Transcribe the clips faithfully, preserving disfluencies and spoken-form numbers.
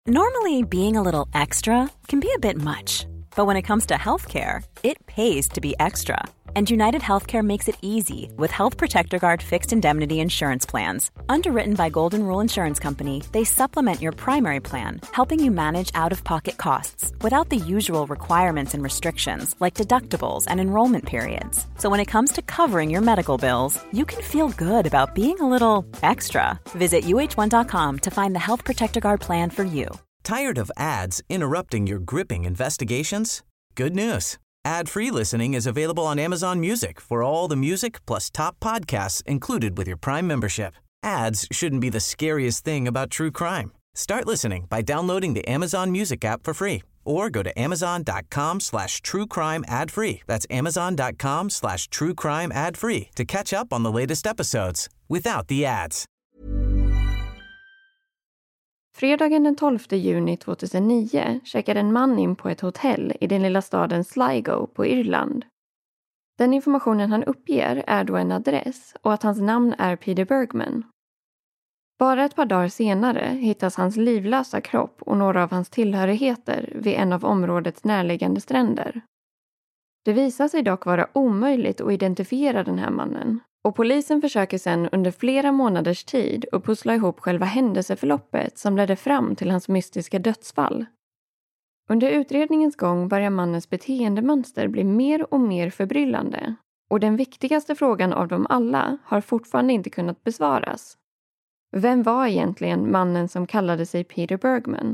Normally, being a little extra can be a bit much, but when it comes to healthcare, it pays to be extra. And United Healthcare makes it easy with Health Protector Guard fixed indemnity insurance plans. Underwritten by Golden Rule Insurance Company, they supplement your primary plan, helping you manage out-of-pocket costs without the usual requirements and restrictions like deductibles and enrollment periods. So when it comes to covering your medical bills, you can feel good about being a little extra. Visit U H one dot com to find the Health Protector Guard plan for you. Tired of ads interrupting your gripping investigations? Good news. Ad-free listening is available on Amazon Music for all the music plus top podcasts included with your Prime membership. Ads shouldn't be the scariest thing about true crime. Start listening by downloading the Amazon Music app for free or go to amazon.com slash true crime ad free. That's amazon.com slash true crime ad free to catch up on the latest episodes without the ads. Fredagen den tolfte juni tjugohundranio checkade en man in på ett hotell i den lilla staden Sligo på Irland. Den informationen han uppger är då en adress och att hans namn är Peter Bergman. Bara ett par dagar senare hittas hans livlösa kropp och några av hans tillhörigheter vid en av områdets närliggande stränder. Det visar sig dock vara omöjligt att identifiera den här mannen. Och polisen försöker sedan under flera månaders tid att pussla ihop själva händelseförloppet som ledde fram till hans mystiska dödsfall. Under utredningens gång börjar mannens beteendemönster bli mer och mer förbryllande. Och den viktigaste frågan av dem alla har fortfarande inte kunnat besvaras. Vem var egentligen mannen som kallade sig Peter Bergman?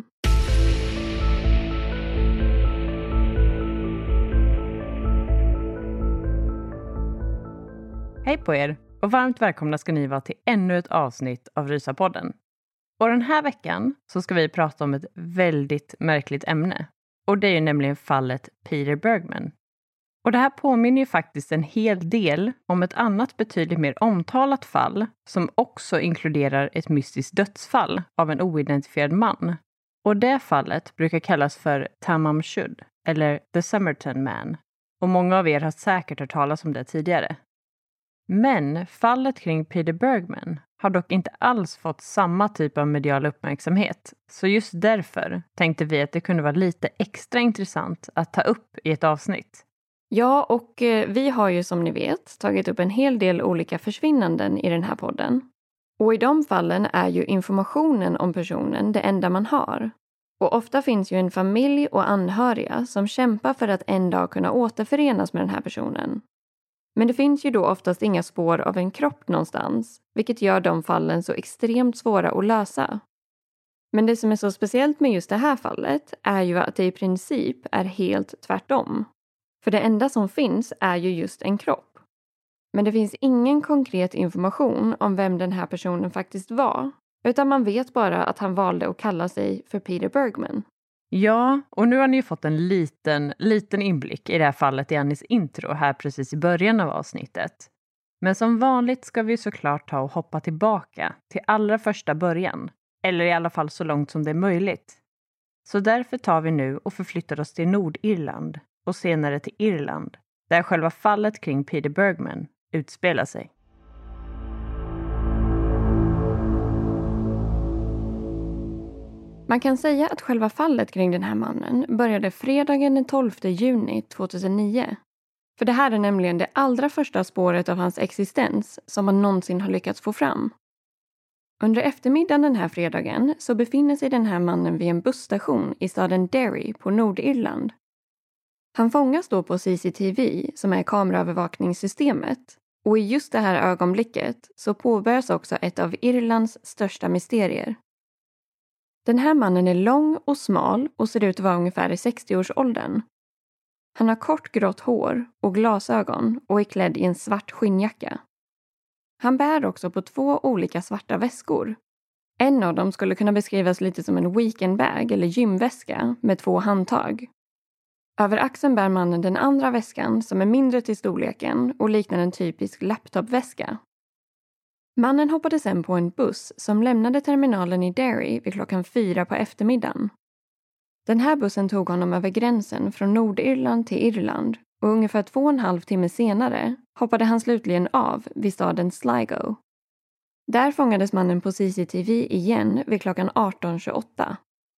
Hej på er och varmt välkomna ska ni vara till ännu ett avsnitt av Rysapodden. Och den här veckan så ska vi prata om ett väldigt märkligt ämne. Och det är ju nämligen fallet Peter Bergman. Och det här påminner ju faktiskt en hel del om ett annat betydligt mer omtalat fall som också inkluderar ett mystiskt dödsfall av en oidentifierad man. Och det fallet brukar kallas för Tamam Shud eller The Somerton Man. Och många av er har säkert hört talas om det tidigare. Men fallet kring Peter Bergman har dock inte alls fått samma typ av medial uppmärksamhet. Så just därför tänkte vi att det kunde vara lite extra intressant att ta upp i ett avsnitt. Ja, och vi har ju som ni vet tagit upp en hel del olika försvinnanden i den här podden. Och i de fallen är ju informationen om personen det enda man har. Och ofta finns ju en familj och anhöriga som kämpar för att en dag kunna återförenas med den här personen. Men det finns ju då oftast inga spår av en kropp någonstans, vilket gör de fallen så extremt svåra att lösa. Men det som är så speciellt med just det här fallet är ju att det i princip är helt tvärtom. För det enda som finns är ju just en kropp. Men det finns ingen konkret information om vem den här personen faktiskt var, utan man vet bara att han valde att kalla sig för Peter Bergman. Ja, och nu har ni ju fått en liten, liten inblick i det här fallet i Annis intro här precis i början av avsnittet. Men som vanligt ska vi såklart ta och hoppa tillbaka till allra första början. Eller i alla fall så långt som det är möjligt. Så därför tar vi nu och förflyttar oss till Nordirland och senare till Irland. Där själva fallet kring Peter Bergman utspelar sig. Man kan säga att själva fallet kring den här mannen började fredagen den tolfte juni tjugohundranio. För det här är nämligen det allra första spåret av hans existens som man någonsin har lyckats få fram. Under eftermiddagen den här fredagen så befinner sig den här mannen vid en busstation i staden Derry på Nordirland. Han fångas då på C C T V som är kameraövervakningssystemet. Och i just det här ögonblicket så påbörjas också ett av Irlands största mysterier. Den här mannen är lång och smal och ser ut att vara ungefär i sextioårsåldern. Han har kort grått hår och glasögon och är klädd i en svart skinnjacka. Han bär också på två olika svarta väskor. En av dem skulle kunna beskrivas lite som en weekendbag eller gymväska med två handtag. Över axeln bär mannen den andra väskan som är mindre till storleken och liknar en typisk laptopväska. Mannen hoppade sen på en buss som lämnade terminalen i Derry vid klockan fyra på eftermiddagen. Den här bussen tog honom över gränsen från Nordirland till Irland och ungefär två och en halv timme senare hoppade han slutligen av vid staden Sligo. Där fångades mannen på C C T V igen vid klockan arton tjugoåtta.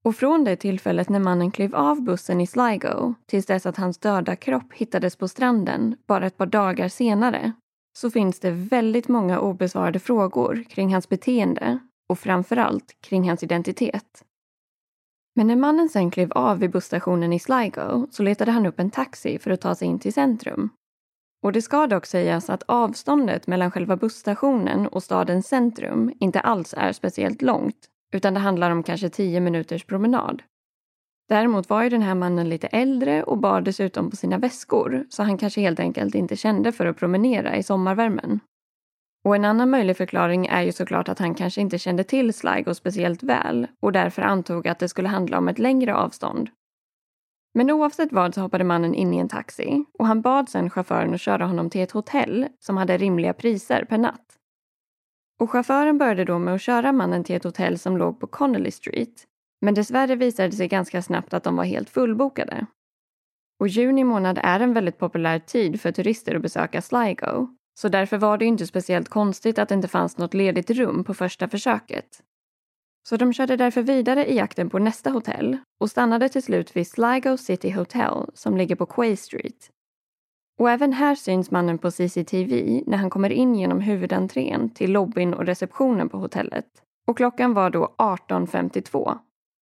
Och från det tillfället när mannen klev av bussen i Sligo tills dess att hans döda kropp hittades på stranden bara ett par dagar senare, så finns det väldigt många obesvarade frågor kring hans beteende och framförallt kring hans identitet. Men när mannen sen klev av vid busstationen i Sligo så letade han upp en taxi för att ta sig in till centrum. Och det ska dock sägas att avståndet mellan själva busstationen och stadens centrum inte alls är speciellt långt, utan det handlar om kanske tio minuters promenad. Däremot var ju den här mannen lite äldre och bar dessutom på sina väskor, så han kanske helt enkelt inte kände för att promenera i sommarvärmen. Och en annan möjlig förklaring är ju såklart att han kanske inte kände till Sligo speciellt väl och därför antog att det skulle handla om ett längre avstånd. Men oavsett vad så hoppade mannen in i en taxi och han bad sedan chauffören att köra honom till ett hotell som hade rimliga priser per natt. Och chauffören började då med att köra mannen till ett hotell som låg på Connolly Street, men dessvärre visade det sig ganska snabbt att de var helt fullbokade. Och juni månad är en väldigt populär tid för turister att besöka Sligo, så därför var det inte speciellt konstigt att det inte fanns något ledigt rum på första försöket. Så de körde därför vidare i jakten på nästa hotell och stannade till slut vid Sligo City Hotel som ligger på Quay Street. Och även här syns mannen på C C T V när han kommer in genom huvudentrén till lobbyn och receptionen på hotellet. Och klockan var då arton femtiotvå.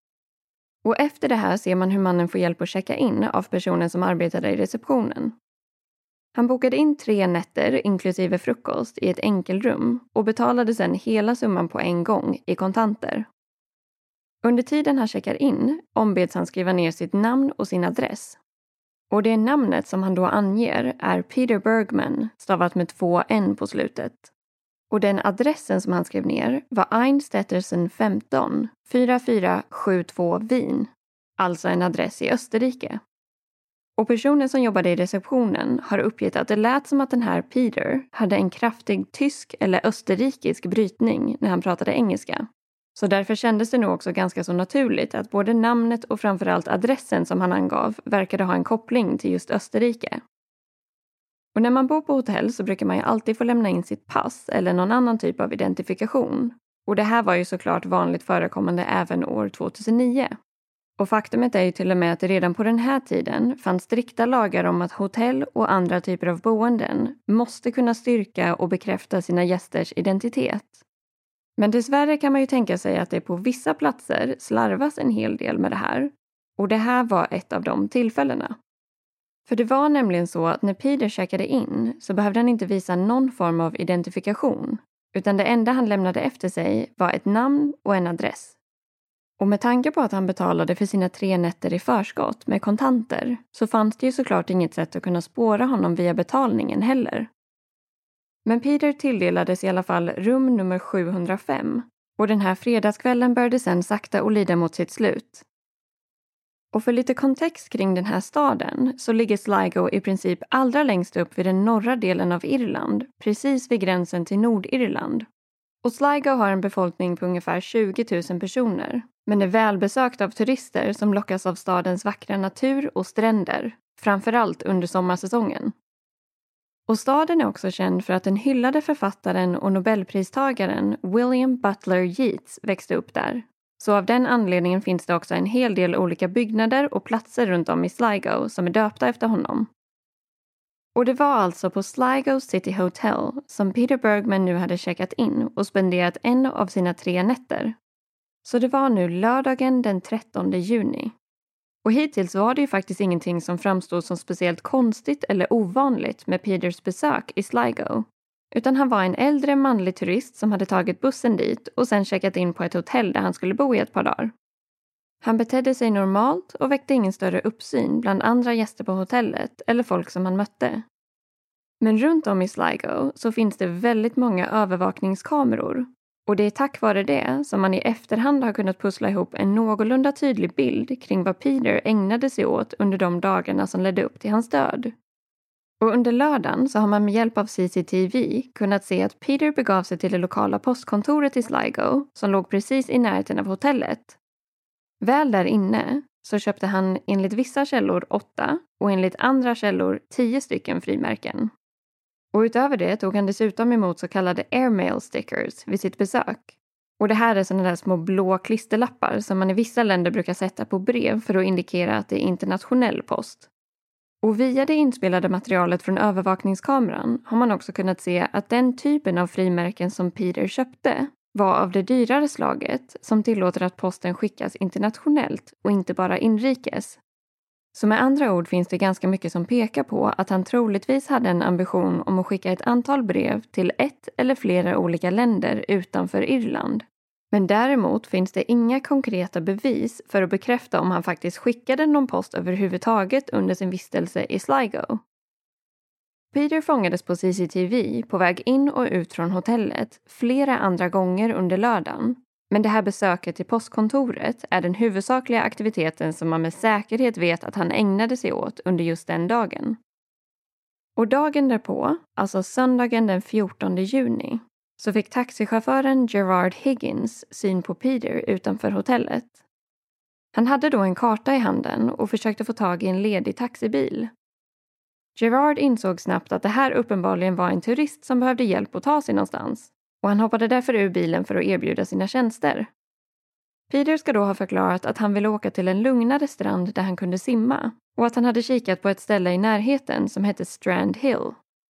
Och efter det här ser man hur mannen får hjälp att checka in av personen som arbetade i receptionen. Han bokade in tre nätter inklusive frukost i ett enkelrum och betalade sedan hela summan på en gång i kontanter. Under tiden han checkar in ombeds han skriva ner sitt namn och sin adress. Och det namnet som han då anger är Peter Bergman, stavat med två N på slutet. Och den adressen som han skrev ner var Einstettersen femton, fyra fyra sju två Wien, alltså en adress i Österrike. Och personen som jobbade i receptionen har uppgett att det lät som att den här Peter hade en kraftig tysk eller österrikisk brytning när han pratade engelska. Så därför kändes det nog också ganska så naturligt att både namnet och framförallt adressen som han angav verkade ha en koppling till just Österrike. Och när man bor på hotell så brukar man ju alltid få lämna in sitt pass eller någon annan typ av identifikation. Och det här var ju såklart vanligt förekommande även år tjugohundranio. Och faktumet är ju till och med att det redan på den här tiden fanns strikta lagar om att hotell och andra typer av boenden måste kunna styrka och bekräfta sina gästers identitet. Men dessvärre kan man ju tänka sig att det på vissa platser slarvas en hel del med det här. Och det här var ett av de tillfällena. För det var nämligen så att när Peter checkade in så behövde han inte visa någon form av identifikation. Utan det enda han lämnade efter sig var ett namn och en adress. Och med tanke på att han betalade för sina tre nätter i förskott med kontanter så fanns det ju såklart inget sätt att kunna spåra honom via betalningen heller. Men Peter tilldelades i alla fall rum nummer sjuhundrafem och den här fredagskvällen började sen sakta och lida mot sitt slut. Och för lite kontext kring den här staden så ligger Sligo i princip allra längst upp vid den norra delen av Irland, precis vid gränsen till Nordirland. Och Sligo har en befolkning på ungefär tjugo tusen personer, men är välbesökt av turister som lockas av stadens vackra natur och stränder, framförallt under sommarsäsongen. Och staden är också känd för att den hyllade författaren och nobelpristagaren William Butler Yeats växte upp där. Så av den anledningen finns det också en hel del olika byggnader och platser runt om i Sligo som är döpta efter honom. Och det var alltså på Sligo City Hotel som Peter Bergman nu hade checkat in och spenderat en av sina tre nätter. Så det var nu lördagen den trettonde juni. Och hittills var det ju faktiskt ingenting som framstod som speciellt konstigt eller ovanligt med Peters besök i Sligo. Utan han var en äldre manlig turist som hade tagit bussen dit och sen checkat in på ett hotell där han skulle bo i ett par dagar. Han betedde sig normalt och väckte ingen större uppsyn bland andra gäster på hotellet eller folk som han mötte. Men runt om i Sligo så finns det väldigt många övervakningskameror. Och det är tack vare det som man i efterhand har kunnat pussla ihop en någorlunda tydlig bild kring vad Peter ägnade sig åt under de dagarna som ledde upp till hans död. Och under lördagen så har man med hjälp av C C T V kunnat se att Peter begav sig till det lokala postkontoret i Sligo som låg precis i närheten av hotellet. Väl där inne så köpte han enligt vissa källor åtta och enligt andra källor tio stycken frimärken. Och utöver det tog han dessutom emot så kallade airmail stickers vid sitt besök. Och det här är sådana där små blå klisterlappar som man i vissa länder brukar sätta på brev för att indikera att det är internationell post. Och via det inspelade materialet från övervakningskameran har man också kunnat se att den typen av frimärken som Peter köpte var av det dyrare slaget som tillåter att posten skickas internationellt och inte bara inrikes. Så med andra ord finns det ganska mycket som pekar på att han troligtvis hade en ambition om att skicka ett antal brev till ett eller flera olika länder utanför Irland. Men däremot finns det inga konkreta bevis för att bekräfta om han faktiskt skickade någon post överhuvudtaget under sin vistelse i Sligo. Peter fångades på C C T V på väg in och ut från hotellet flera andra gånger under lördagen. Men det här besöket till postkontoret är den huvudsakliga aktiviteten som man med säkerhet vet att han ägnade sig åt under just den dagen. Och dagen därpå, alltså söndagen den fjortonde juni, så fick taxichauffören Gerard Higgins syn på Peter utanför hotellet. Han hade då en karta i handen och försökte få tag i en ledig taxibil. Gerard insåg snabbt att det här uppenbarligen var en turist som behövde hjälp att ta sig någonstans. Och han hoppade därför ur bilen för att erbjuda sina tjänster. Peter ska då ha förklarat att han ville åka till en lugnare strand där han kunde simma och att han hade kikat på ett ställe i närheten som hette Strand Hill.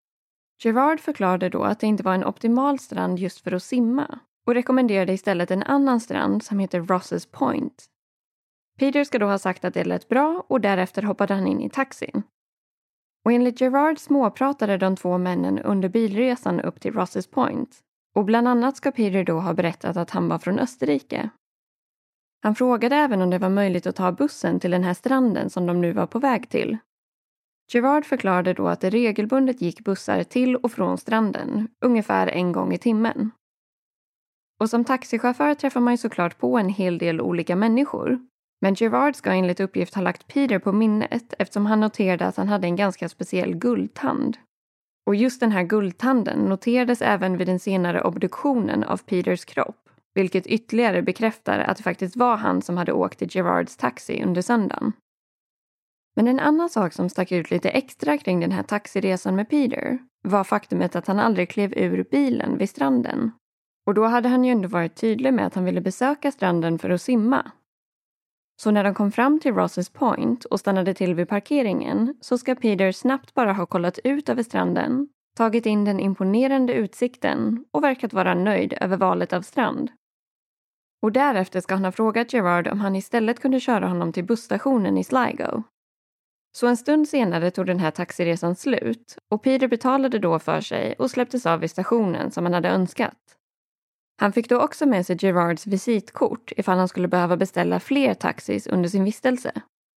Gerard förklarade då att det inte var en optimal strand just för att simma och rekommenderade istället en annan strand som heter Ross's Point. Peter ska då ha sagt att det lät bra och därefter hoppade han in i taxin. Och enligt Gerard småpratade de två männen under bilresan upp till Ross's Point. Och bland annat ska Peter då ha berättat att han var från Österrike. Han frågade även om det var möjligt att ta bussen till den här stranden som de nu var på väg till. Gerard förklarade då att det regelbundet gick bussar till och från stranden, ungefär en gång i timmen. Och som taxichaufför träffar man ju såklart på en hel del olika människor. Men Gerard ska enligt uppgift ha lagt Peter på minnet eftersom han noterade att han hade en ganska speciell guldtand. Och just den här guldtanden noterades även vid den senare obduktionen av Peters kropp, vilket ytterligare bekräftar att det faktiskt var han som hade åkt i Gerards taxi under söndagen. Men en annan sak som stack ut lite extra kring den här taxiresan med Peter var faktumet att han aldrig klev ur bilen vid stranden. Och då hade han ju ändå varit tydlig med att han ville besöka stranden för att simma. Så när de kom fram till Ross's Point och stannade till vid parkeringen så ska Peter snabbt bara ha kollat ut över stranden, tagit in den imponerande utsikten och verkat vara nöjd över valet av strand. Och därefter ska han ha frågat Gerard om han istället kunde köra honom till busstationen i Sligo. Så en stund senare tog den här taxiresan slut och Peter betalade då för sig och släpptes av vid stationen som han hade önskat. Han fick då också med sig Gerards visitkort ifall han skulle behöva beställa fler taxis under sin vistelse.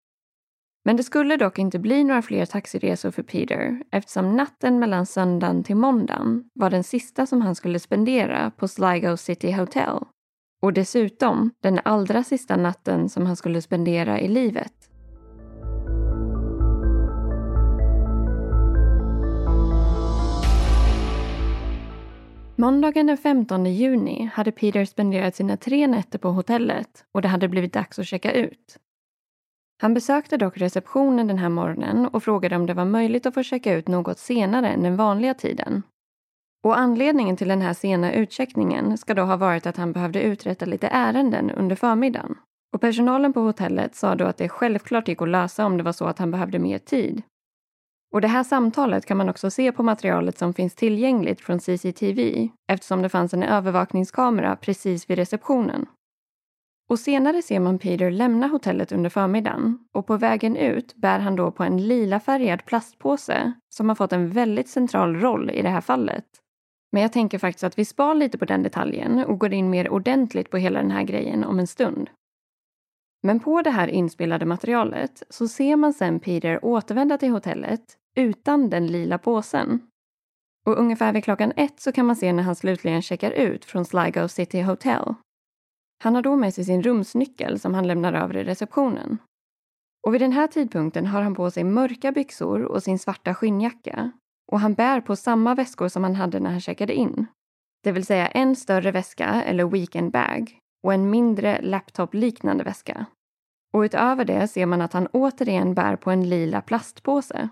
Men det skulle dock inte bli några fler taxiresor för Peter eftersom natten mellan söndagen till måndagen var den sista som han skulle spendera på Sligo City Hotel. Och dessutom den allra sista natten som han skulle spendera i livet. Måndagen den femtonde juni hade Peter spenderat sina tre nätter på hotellet och det hade blivit dags att checka ut. Han besökte dock receptionen den här morgonen och frågade om det var möjligt att få checka ut något senare än den vanliga tiden. Och anledningen till den här sena utcheckningen ska då ha varit att han behövde uträtta lite ärenden under förmiddagen. Och personalen på hotellet sa då att det självklart gick att lösa om det var så att han behövde mer tid. Och det här samtalet kan man också se på materialet som finns tillgängligt från C C T V eftersom det fanns en övervakningskamera precis vid receptionen. Och senare ser man Peter lämna hotellet under förmiddagen och på vägen ut bär han då på en lila färgad plastpåse som har fått en väldigt central roll i det här fallet. Men jag tänker faktiskt att vi spar lite på den detaljen och går in mer ordentligt på hela den här grejen om en stund. Men på det här inspelade materialet så ser man sen Peter återvända till hotellet utan den lila påsen. Och ungefär vid klockan ett så kan man se när han slutligen checkar ut från Sligo City Hotel. Han har då med sig sin rumsnyckel som han lämnar över i receptionen. Och vid den här tidpunkten har han på sig mörka byxor och sin svarta skinnjacka. Och han bär på samma väskor som han hade när han checkade in. Det vill säga en större väska eller weekend bag och en mindre laptop-liknande väska. Och utöver det ser man att han återigen bär på en lila plastpåse.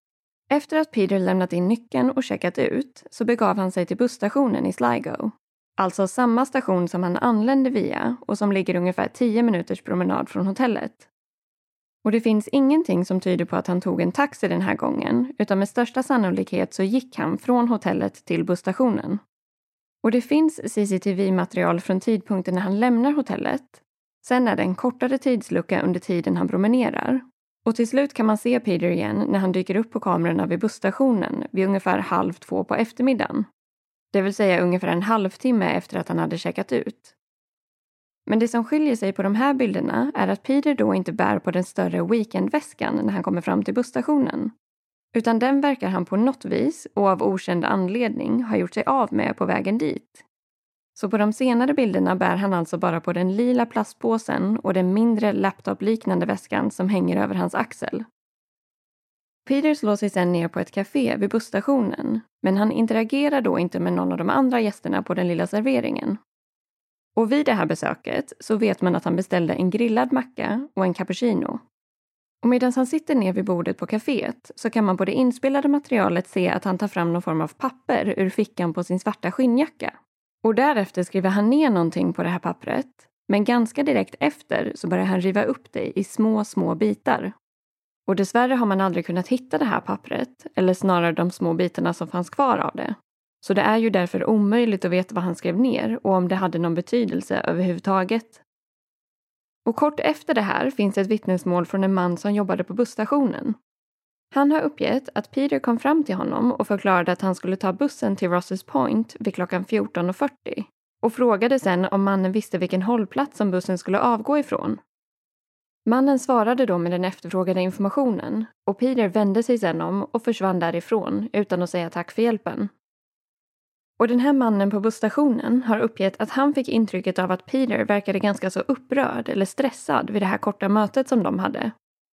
Efter att Peter lämnat in nyckeln och checkat ut så begav han sig till busstationen i Sligo. Alltså samma station som han anlände via och som ligger ungefär tio minuters promenad från hotellet. Och det finns ingenting som tyder på att han tog en taxi den här gången, utan med största sannolikhet så gick han från hotellet till busstationen. Och det finns C C T V-material från tidpunkten när han lämnar hotellet. Sen är det en kortare tidslucka under tiden han promenerar. Och till slut kan man se Peter igen när han dyker upp på kamerorna vid busstationen vid ungefär halv två på eftermiddagen. Det vill säga ungefär en halvtimme efter att han hade checkat ut. Men det som skiljer sig på de här bilderna är att Peter då inte bär på den större weekendväskan när han kommer fram till busstationen. Utan den verkar han på något vis och av okänd anledning ha gjort sig av med på vägen dit. Så på de senare bilderna bär han alltså bara på den lila plastpåsen och den mindre laptop-liknande väskan som hänger över hans axel. Peter slår sig sedan ner på ett café vid busstationen, men han interagerar då inte med någon av de andra gästerna på den lilla serveringen. Och vid det här besöket så vet man att han beställde en grillad macka och en cappuccino. Och medan han sitter ner vid bordet på kaféet så kan man på det inspelade materialet se att han tar fram någon form av papper ur fickan på sin svarta skinnjacka. Och därefter skriver han ner någonting på det här pappret, men ganska direkt efter så börjar han riva upp det i små, små bitar. Och dessvärre har man aldrig kunnat hitta det här pappret, eller snarare de små bitarna som fanns kvar av det. Så det är ju därför omöjligt att veta vad han skrev ner och om det hade någon betydelse överhuvudtaget. Och kort efter det här finns ett vittnesmål från en man som jobbade på busstationen. Han har uppgett att Peter kom fram till honom och förklarade att han skulle ta bussen till Rosses Point vid klockan fjorton fyrtio och frågade sen om mannen visste vilken hållplats som bussen skulle avgå ifrån. Mannen svarade då med den efterfrågade informationen och Peter vände sig sedan om och försvann därifrån utan att säga tack för hjälpen. Och den här mannen på busstationen har uppgett att han fick intrycket av att Peter verkade ganska så upprörd eller stressad vid det här korta mötet som de hade.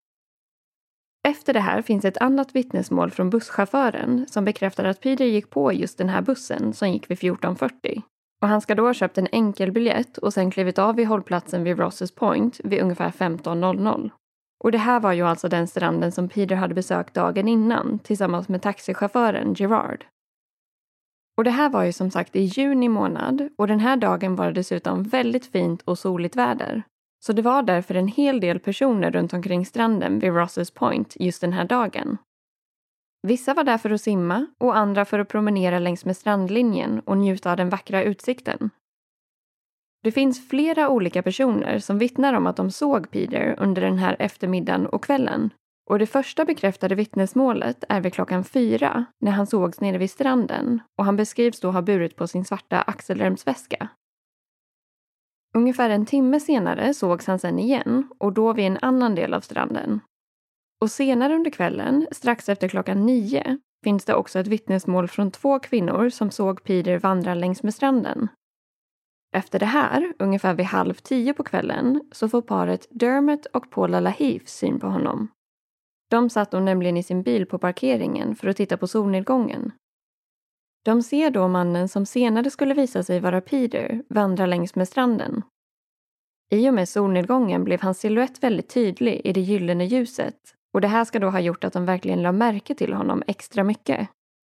Efter det här finns ett annat vittnesmål från busschauffören som bekräftar att Peter gick på just den här bussen som gick vid fjorton fyrtio. Och han ska då ha köpt en enkel biljett och sen klivit av vid hållplatsen vid Rosses Point vid ungefär femton noll noll. Och det här var ju alltså den stranden som Peter hade besökt dagen innan tillsammans med taxichauffören Gerard. Och det här var ju som sagt i juni månad och den här dagen var det dessutom väldigt fint och soligt väder. Så det var därför en hel del personer runt omkring stranden vid Rosses Point just den här dagen. Vissa var där för att simma och andra för att promenera längs med strandlinjen och njuta av den vackra utsikten. Det finns flera olika personer som vittnar om att de såg Peter under den här eftermiddagen och kvällen. Och det första bekräftade vittnesmålet är vid klockan fyra när han sågs nere vid stranden och han beskrivs då ha burit på sin svarta axelremsväska. Ungefär en timme senare sågs han sen igen och då vid en annan del av stranden. Och senare under kvällen, strax efter klockan nio, finns det också ett vittnesmål från två kvinnor som såg Peter vandra längs med stranden. Efter det här, ungefär vid halv tio på kvällen, så får paret Dermot och Paula LaHeath syn på honom. De satt då nämligen i sin bil på parkeringen för att titta på solnedgången. De ser då mannen som senare skulle visa sig vara Peter vandra längs med stranden. I och med solnedgången blev hans silhuett väldigt tydlig i det gyllene ljuset och det här ska då ha gjort att de verkligen la märke till honom extra mycket.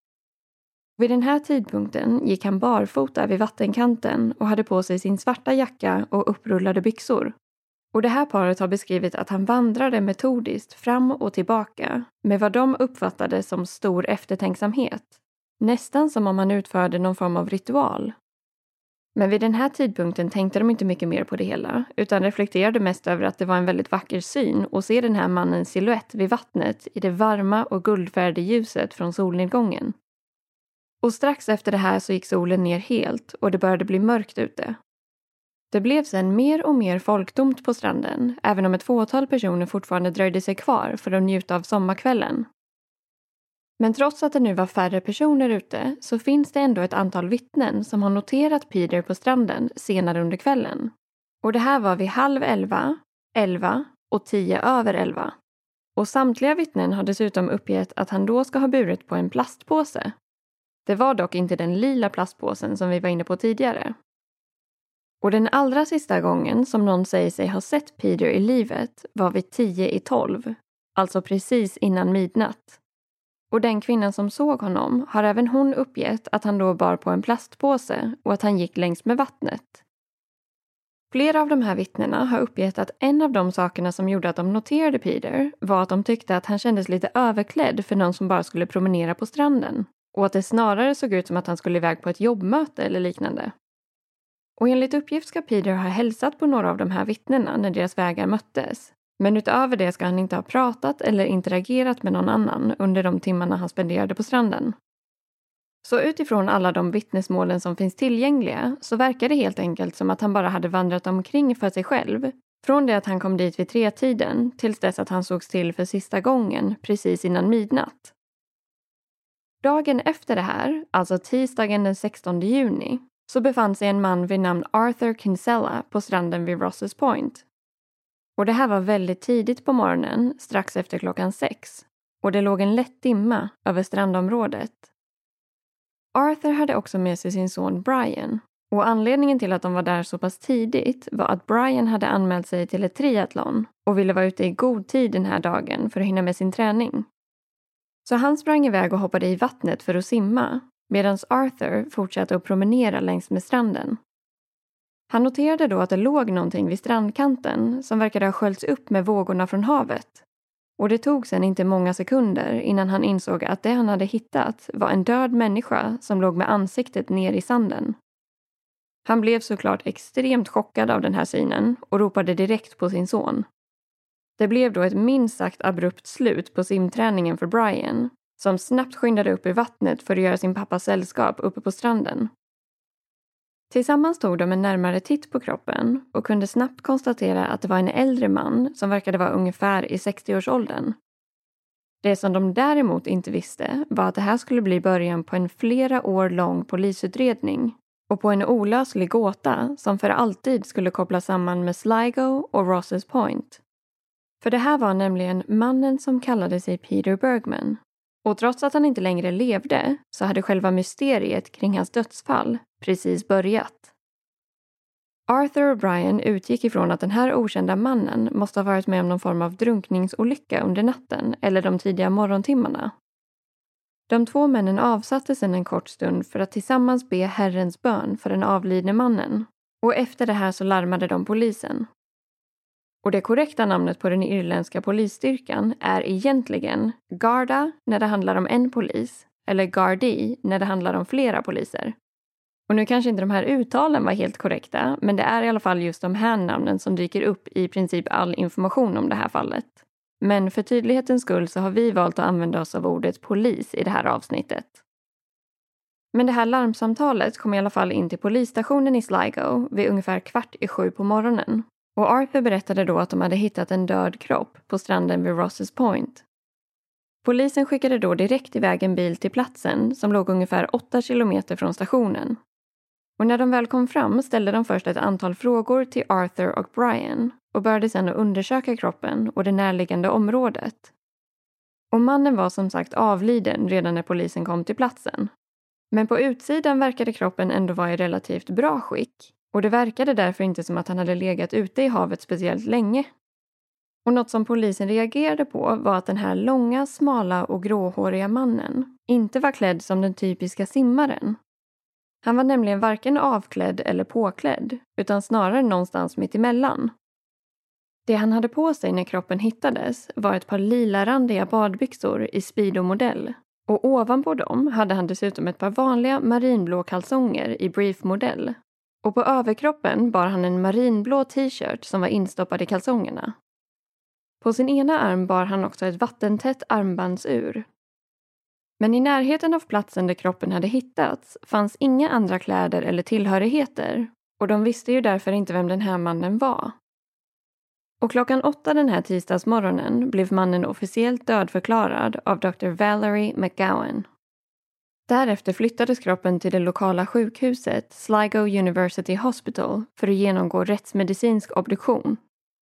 Vid den här tidpunkten gick han barfota vid vattenkanten och hade på sig sin svarta jacka och upprullade byxor. Och det här paret har beskrivit att han vandrade metodiskt fram och tillbaka med vad de uppfattade som stor eftertänksamhet. Nästan som om han utförde någon form av ritual. Men vid den här tidpunkten tänkte de inte mycket mer på det hela utan reflekterade mest över att det var en väldigt vacker syn att se den här mannens silhuett vid vattnet i det varma och guldfärgade ljuset från solnedgången. Och strax efter det här så gick solen ner helt och det började bli mörkt ute. Det blev sedan mer och mer folktomt på stranden även om ett fåtal personer fortfarande dröjde sig kvar för att njuta av sommarkvällen. Men trots att det nu var färre personer ute så finns det ändå ett antal vittnen som har noterat Peter på stranden senare under kvällen. Och det här var vid halv elva, elva och tio över elva. Och samtliga vittnen har dessutom uppgett att han då ska ha burit på en plastpåse. Det var dock inte den lila plastpåsen som vi var inne på tidigare. Och den allra sista gången som någon säger sig ha sett Peter i livet var vid tio i tolv, alltså precis innan midnatt. Och den kvinnan som såg honom har även hon uppgett att han då bar på en plastpåse och att han gick längs med vattnet. Flera av de här vittnena har uppgett att en av de sakerna som gjorde att de noterade Peter var att de tyckte att han kändes lite överklädd för någon som bara skulle promenera på stranden. Och att det snarare såg ut som att han skulle iväg på ett jobbmöte eller liknande. Och enligt uppgift ska Peter ha hälsat på några av de här vittnena när deras vägar möttes. Men utöver det ska han inte ha pratat eller interagerat med någon annan under de timmarna han spenderade på stranden. Så utifrån alla de vittnesmålen som finns tillgängliga så verkar det helt enkelt som att han bara hade vandrat omkring för sig själv. Från det att han kom dit vid tretiden tills dess att han sågs till för sista gången precis innan midnatt. Dagen efter det här, alltså tisdagen den sextonde juni, så befann sig en man vid namn Arthur Kinsella på stranden vid Rosses Point. Och det här var väldigt tidigt på morgonen, strax efter klockan sex. Och det låg en lätt dimma över strandområdet. Arthur hade också med sig sin son Brian. Och anledningen till att de var där så pass tidigt var att Brian hade anmält sig till ett triathlon och ville vara ute i god tid den här dagen för att hinna med sin träning. Så han sprang iväg och hoppade i vattnet för att simma, medan Arthur fortsatte att promenera längs med stranden. Han noterade då att det låg någonting vid strandkanten som verkade ha sköljts upp med vågorna från havet. Och det tog sedan inte många sekunder innan han insåg att det han hade hittat var en död människa som låg med ansiktet ner i sanden. Han blev såklart extremt chockad av den här synen och ropade direkt på sin son. Det blev då ett minst sagt abrupt slut på simträningen för Brian, som snabbt skyndade upp i vattnet för att göra sin pappas sällskap uppe på stranden. Tillsammans tog de en närmare titt på kroppen och kunde snabbt konstatera att det var en äldre man som verkade vara ungefär i sextioårsåldern. Det som de däremot inte visste var att det här skulle bli början på en flera år lång polisutredning och på en olöslig gåta som för alltid skulle kopplas samman med Sligo och Rosses Point. För det här var nämligen mannen som kallade sig Peter Bergman. Och trots att han inte längre levde så hade själva mysteriet kring hans dödsfall precis börjat. Arthur och Brian utgick ifrån att den här okända mannen måste ha varit med om någon form av drunkningsolycka under natten eller de tidiga morgontimmarna. De två männen avsatte sedan en kort stund för att tillsammans be Herrens bön för den avlidne mannen. Och efter det här så larmade de polisen. Och det korrekta namnet på den irländska polisstyrkan är egentligen Garda när det handlar om en polis eller Gardaí när det handlar om flera poliser. Och nu kanske inte de här uttalen var helt korrekta, men det är i alla fall just de här namnen som dyker upp i princip all information om det här fallet. Men för tydlighetens skull så har vi valt att använda oss av ordet polis i det här avsnittet. Men det här larmsamtalet kom i alla fall in till polisstationen i Sligo vid ungefär kvart i sju på morgonen. Och Arthur berättade då att de hade hittat en död kropp på stranden vid Rosses Point. Polisen skickade då direkt iväg en bil till platsen som låg ungefär åtta kilometer från stationen. Och när de väl kom fram ställde de först ett antal frågor till Arthur och Brian och började sedan att undersöka kroppen och det närliggande området. Och mannen var som sagt avliden redan när polisen kom till platsen. Men på utsidan verkade kroppen ändå vara i relativt bra skick. Och det verkade därför inte som att han hade legat ute i havet speciellt länge. Och något som polisen reagerade på var att den här långa, smala och gråhåriga mannen inte var klädd som den typiska simmaren. Han var nämligen varken avklädd eller påklädd, utan snarare någonstans mitt emellan. Det han hade på sig när kroppen hittades var ett par lilarandiga badbyxor i Speedo-modell. Och ovanpå dem hade han dessutom ett par vanliga marinblå kalsonger i brief-modell. Och på överkroppen bar han en marinblå t-shirt som var instoppad i kalsongerna. På sin ena arm bar han också ett vattentätt armbandsur. Men i närheten av platsen där kroppen hade hittats fanns inga andra kläder eller tillhörigheter. Och de visste ju därför inte vem den här mannen var. Och klockan åtta den här tisdagsmorgonen blev mannen officiellt dödförklarad av doktor Valerie McGowan. Därefter flyttades kroppen till det lokala sjukhuset Sligo University Hospital för att genomgå rättsmedicinsk obduktion.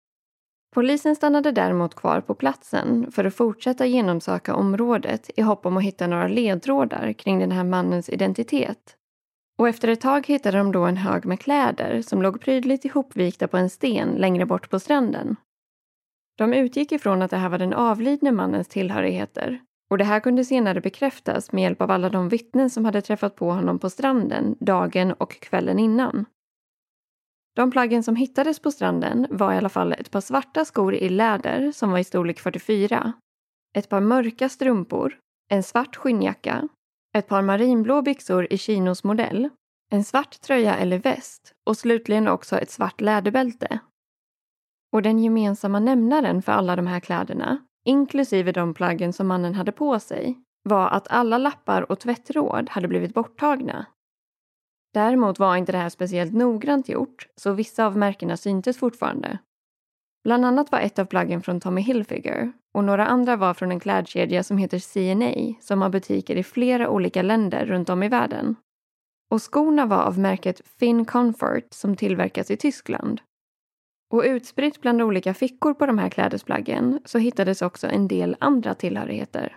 Polisen stannade däremot kvar på platsen för att fortsätta genomsöka området i hopp om att hitta några ledtrådar kring den här mannens identitet. Och efter ett tag hittade de då en hög med kläder som låg prydligt ihopvikta på en sten längre bort på stranden. De utgick ifrån att det här var den avlidne mannens tillhörigheter. Och det här kunde senare bekräftas med hjälp av alla de vittnen som hade träffat på honom på stranden dagen och kvällen innan. De plaggen som hittades på stranden var i alla fall ett par svarta skor i läder som var i storlek fyrtiofyra, ett par mörka strumpor, en svart skinnjacka, ett par marinblå byxor i chinos modell, en svart tröja eller väst och slutligen också ett svart läderbälte. Och den gemensamma nämnaren för alla de här kläderna, inklusive de plaggen som mannen hade på sig, var att alla lappar och tvättråd hade blivit borttagna. Däremot var inte det här speciellt noggrant gjort, så vissa av märkena syntes fortfarande. Bland annat var ett av plaggen från Tommy Hilfiger och några andra var från en klädkedja som heter C and A som har butiker i flera olika länder runt om i världen. Och skorna var av märket Finn Comfort som tillverkas i Tyskland. Och utspritt bland olika fickor på de här klädesplaggen så hittades också en del andra tillhörigheter.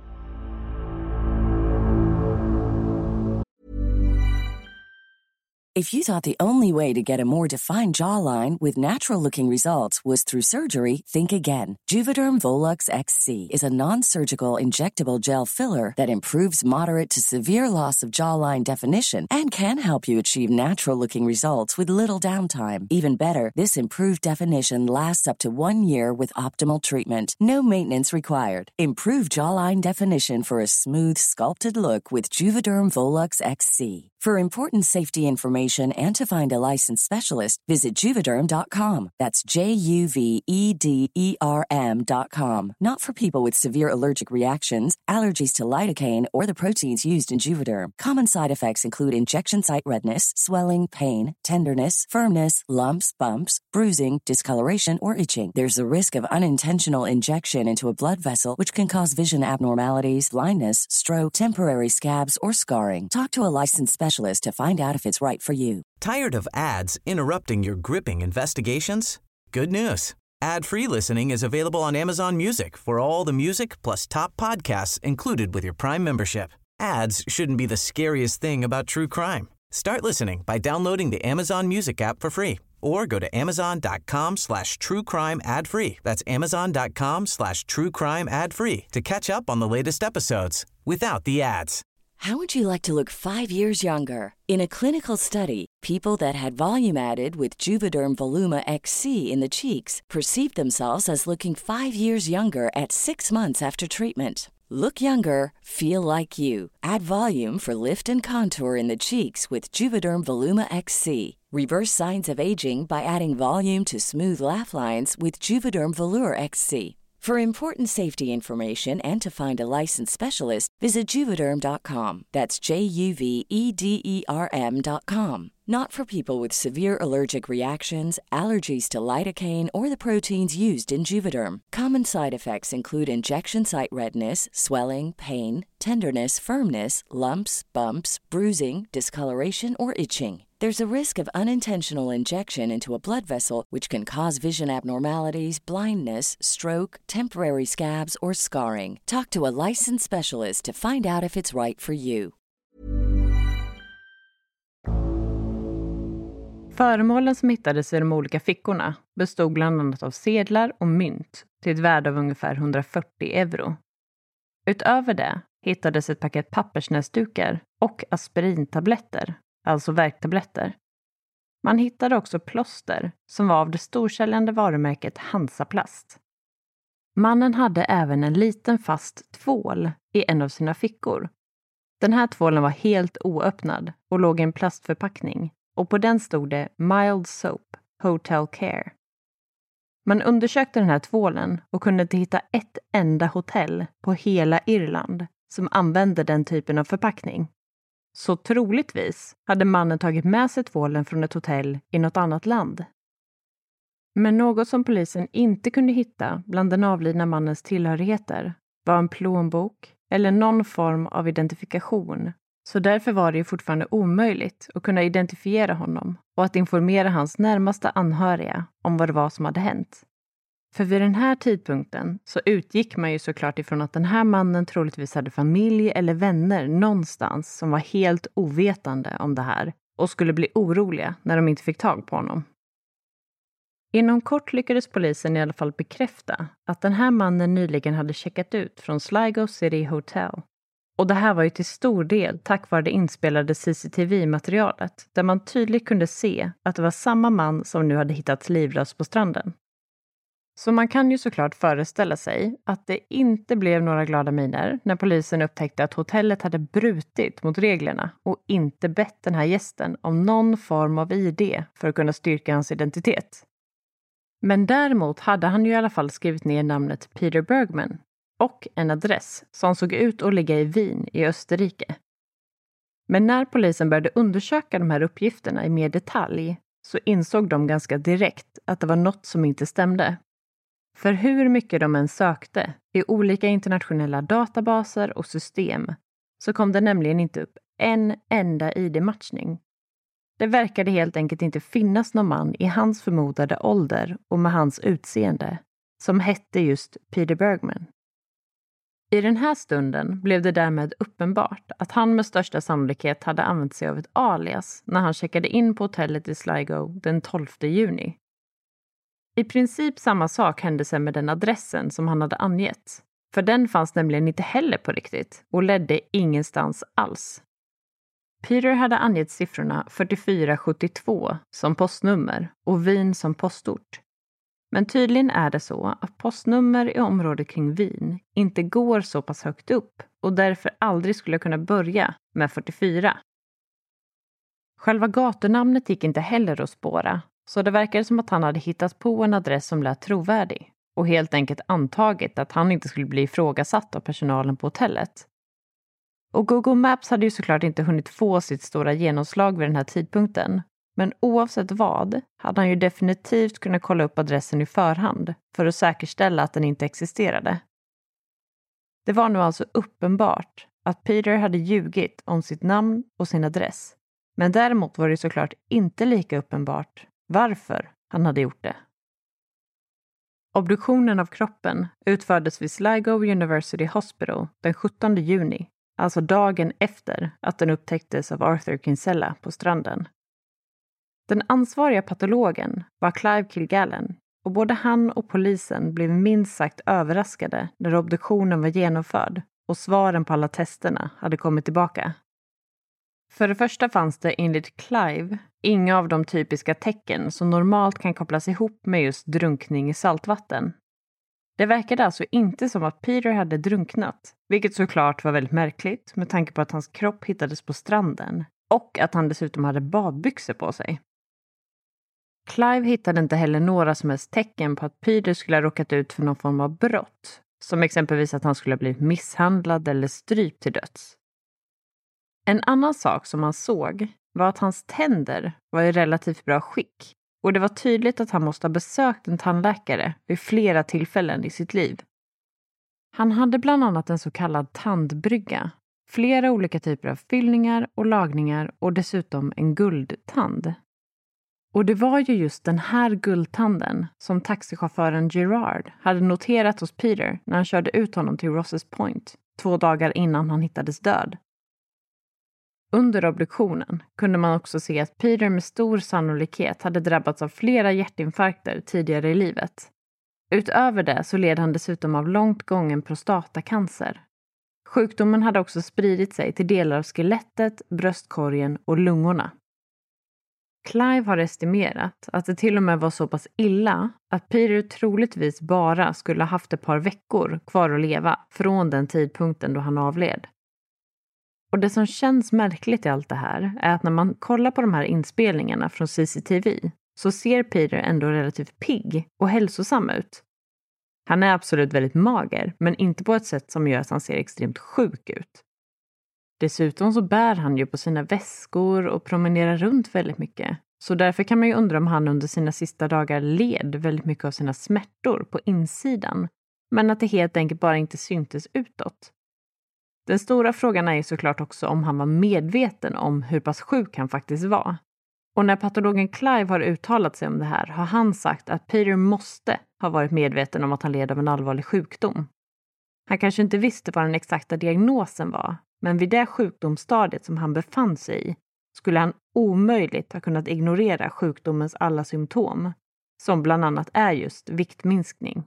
If you thought the only way to get a more defined jawline with natural-looking results was through surgery, think again. Juvederm Volux X C is a non-surgical injectable gel filler that improves moderate to severe loss of jawline definition and can help you achieve natural-looking results with little downtime. Even better, this improved definition lasts up to one year with optimal treatment. No maintenance required. Improve jawline definition for a smooth, sculpted look with Juvederm Volux X C. For important safety information and to find a licensed specialist, visit Juvederm dot com. That's J U V E D E R M dot com. Not for people with severe allergic reactions, allergies to lidocaine, or the proteins used in Juvederm. Common side effects include injection site redness, swelling, pain, tenderness, firmness, lumps, bumps, bruising, discoloration, or itching. There's a risk of unintentional injection into a blood vessel, which can cause vision abnormalities, blindness, stroke, temporary scabs, or scarring. Talk to a licensed specialist to find out if it's right for you. Tired of ads interrupting your gripping investigations? Good news. Ad-free listening is available on Amazon Music for all the music plus top podcasts included with your Prime membership. Ads shouldn't be the scariest thing about true crime. Start listening by downloading the Amazon Music app for free or go to amazon.com slash true crime ad free. That's amazon.com slash true crime ad free to catch up on the latest episodes without the ads. How would you like to look five years younger? In a clinical study, people that had volume added with Juvederm Voluma X C in the cheeks perceived themselves as looking five years younger at six months after treatment. Look younger, feel like you. Add volume for lift and contour in the cheeks with Juvederm Voluma X C. Reverse signs of aging by adding volume to smooth laugh lines with Juvederm Volure X C. For important safety information and to find a licensed specialist, visit Juvederm dot com. That's J U V E D E R M dot com. Not for people with severe allergic reactions, allergies to lidocaine, or the proteins used in Juvederm. Common side effects include injection site redness, swelling, pain, tenderness, firmness, lumps, bumps, bruising, discoloration, or itching. There's a risk of unintentional injection into a blood vessel, which can cause vision abnormalities, blindness, stroke, temporary scabs, or scarring. Talk to a licensed specialist to find out if it's right for you. Föremålen som hittades i de olika fickorna bestod bland annat av sedlar och mynt till ett värde av ungefär hundrafyrtio euro. Utöver det hittades ett paket pappersnäsdukar och aspirintabletter, alltså värktabletter. Man hittade också plåster som var av det storsäljande varumärket Hansaplast. Mannen hade även en liten fast tvål i en av sina fickor. Den här tvålen var helt oöppnad och låg i en plastförpackning. Och på den stod det Mild Soap, Hotel Care. Man undersökte den här tvålen och kunde inte hitta ett enda hotell på hela Irland som använde den typen av förpackning. Så troligtvis hade mannen tagit med sig tvålen från ett hotell i något annat land. Men något som polisen inte kunde hitta bland den avlidna mannens tillhörigheter var en plånbok eller någon form av identifikation. Så därför var det ju fortfarande omöjligt att kunna identifiera honom och att informera hans närmaste anhöriga om vad det var som hade hänt. För vid den här tidpunkten så utgick man ju såklart ifrån att den här mannen troligtvis hade familj eller vänner någonstans som var helt ovetande om det här och skulle bli oroliga när de inte fick tag på honom. Inom kort lyckades polisen i alla fall bekräfta att den här mannen nyligen hade checkat ut från Sligo City Hotel. Och det här var ju till stor del tack vare det inspelade C C T V-materialet där man tydligt kunde se att det var samma man som nu hade hittats livlös på stranden. Så man kan ju såklart föreställa sig att det inte blev några glada miner när polisen upptäckte att hotellet hade brutit mot reglerna och inte bett den här gästen om någon form av I D för att kunna styrka hans identitet. Men däremot hade han ju i alla fall skrivit ner namnet Peter Bergman och en adress som såg ut att ligga i Wien i Österrike. Men när polisen började undersöka de här uppgifterna i mer detalj så insåg de ganska direkt att det var något som inte stämde. För hur mycket de än sökte i olika internationella databaser och system så kom det nämligen inte upp en enda I D-matchning. Det verkade helt enkelt inte finnas någon man i hans förmodade ålder och med hans utseende som hette just Peter Bergman. I den här stunden blev det därmed uppenbart att han med största sannolikhet hade använt sig av ett alias när han checkade in på hotellet i Sligo den tolfte juni. I princip samma sak hände sig med den adressen som han hade angett, för den fanns nämligen inte heller på riktigt och ledde ingenstans alls. Peter hade angett siffrorna fyrtiofyra sjuttiotvå som postnummer och Wien som postort. Men tydligen är det så att postnummer i området kring Wien inte går så pass högt upp och därför aldrig skulle kunna börja med fyrtiofyra. Själva gatunamnet gick inte heller att spåra, så det verkade som att han hade hittat på en adress som lät trovärdig och helt enkelt antagit att han inte skulle bli ifrågasatt av personalen på hotellet. Och Google Maps hade ju såklart inte hunnit få sitt stora genomslag vid den här tidpunkten. Men oavsett vad hade han ju definitivt kunnat kolla upp adressen i förhand för att säkerställa att den inte existerade. Det var nu alltså uppenbart att Peter hade ljugit om sitt namn och sin adress. Men däremot var det såklart inte lika uppenbart varför han hade gjort det. Obduktionen av kroppen utfördes vid Sligo University Hospital den sjuttonde juni, alltså dagen efter att den upptäcktes av Arthur Kinsella på stranden. Den ansvariga patologen var Clive Kilgallen och både han och polisen blev minst sagt överraskade när obduktionen var genomförd och svaren på alla testerna hade kommit tillbaka. För det första fanns det enligt Clive inga av de typiska tecken som normalt kan kopplas ihop med just drunkning i saltvatten. Det verkade alltså inte som att Peter hade drunknat, vilket såklart var väldigt märkligt med tanke på att hans kropp hittades på stranden och att han dessutom hade badbyxor på sig. Clive hittade inte heller några som helst tecken på att Peter skulle ha råkat ut för någon form av brott, som exempelvis att han skulle ha blivit misshandlad eller strypt till döds. En annan sak som man såg var att hans tänder var i relativt bra skick och det var tydligt att han måste ha besökt en tandläkare vid flera tillfällen i sitt liv. Han hade bland annat en så kallad tandbrygga, flera olika typer av fyllningar och lagningar och dessutom en guldtand. Och det var ju just den här guldtanden som taxichauffören Gerard hade noterat hos Peter när han körde ut honom till Rosses Point två dagar innan han hittades död. Under obduktionen kunde man också se att Peter med stor sannolikhet hade drabbats av flera hjärtinfarkter tidigare i livet. Utöver det så led han dessutom av långt gången prostatacancer. Sjukdomen hade också spridit sig till delar av skelettet, bröstkorgen och lungorna. Clive har estimerat att det till och med var så pass illa att Peter troligtvis bara skulle ha haft ett par veckor kvar att leva från den tidpunkten då han avled. Och det som känns märkligt i allt det här är att när man kollar på de här inspelningarna från C C T V så ser Peter ändå relativt pigg och hälsosam ut. Han är absolut väldigt mager, men inte på ett sätt som gör att han ser extremt sjuk ut. Dessutom så bär han ju på sina väskor och promenerar runt väldigt mycket. Så därför kan man ju undra om han under sina sista dagar led väldigt mycket av sina smärtor på insidan. Men att det helt enkelt bara inte syntes utåt. Den stora frågan är ju såklart också om han var medveten om hur pass sjuk han faktiskt var. Och när patologen Clive har uttalat sig om det här har han sagt att Peter måste ha varit medveten om att han led av en allvarlig sjukdom. Han kanske inte visste vad den exakta diagnosen var, men vid det sjukdomsstadiet som han befann sig i skulle han omöjligt ha kunnat ignorera sjukdomens alla symptom. som bland annat är just viktminskning.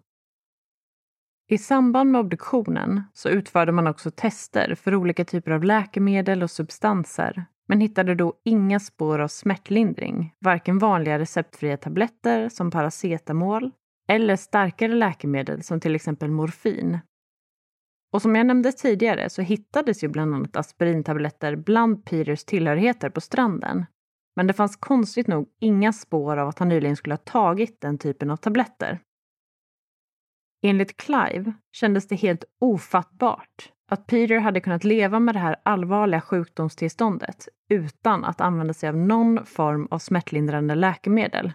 I samband med obduktionen så utförde man också tester för olika typer av läkemedel och substanser, men hittade då inga spår av smärtlindring, varken vanliga receptfria tabletter som paracetamol eller starkare läkemedel som till exempel morfin. Och som jag nämnde tidigare så hittades ju bland annat aspirintabletter bland Peters tillhörigheter på stranden, men det fanns konstigt nog inga spår av att han nyligen skulle ha tagit den typen av tabletter. Enligt Clive kändes det helt ofattbart att Peter hade kunnat leva med det här allvarliga sjukdomstillståndet utan att använda sig av någon form av smärtlindrande läkemedel.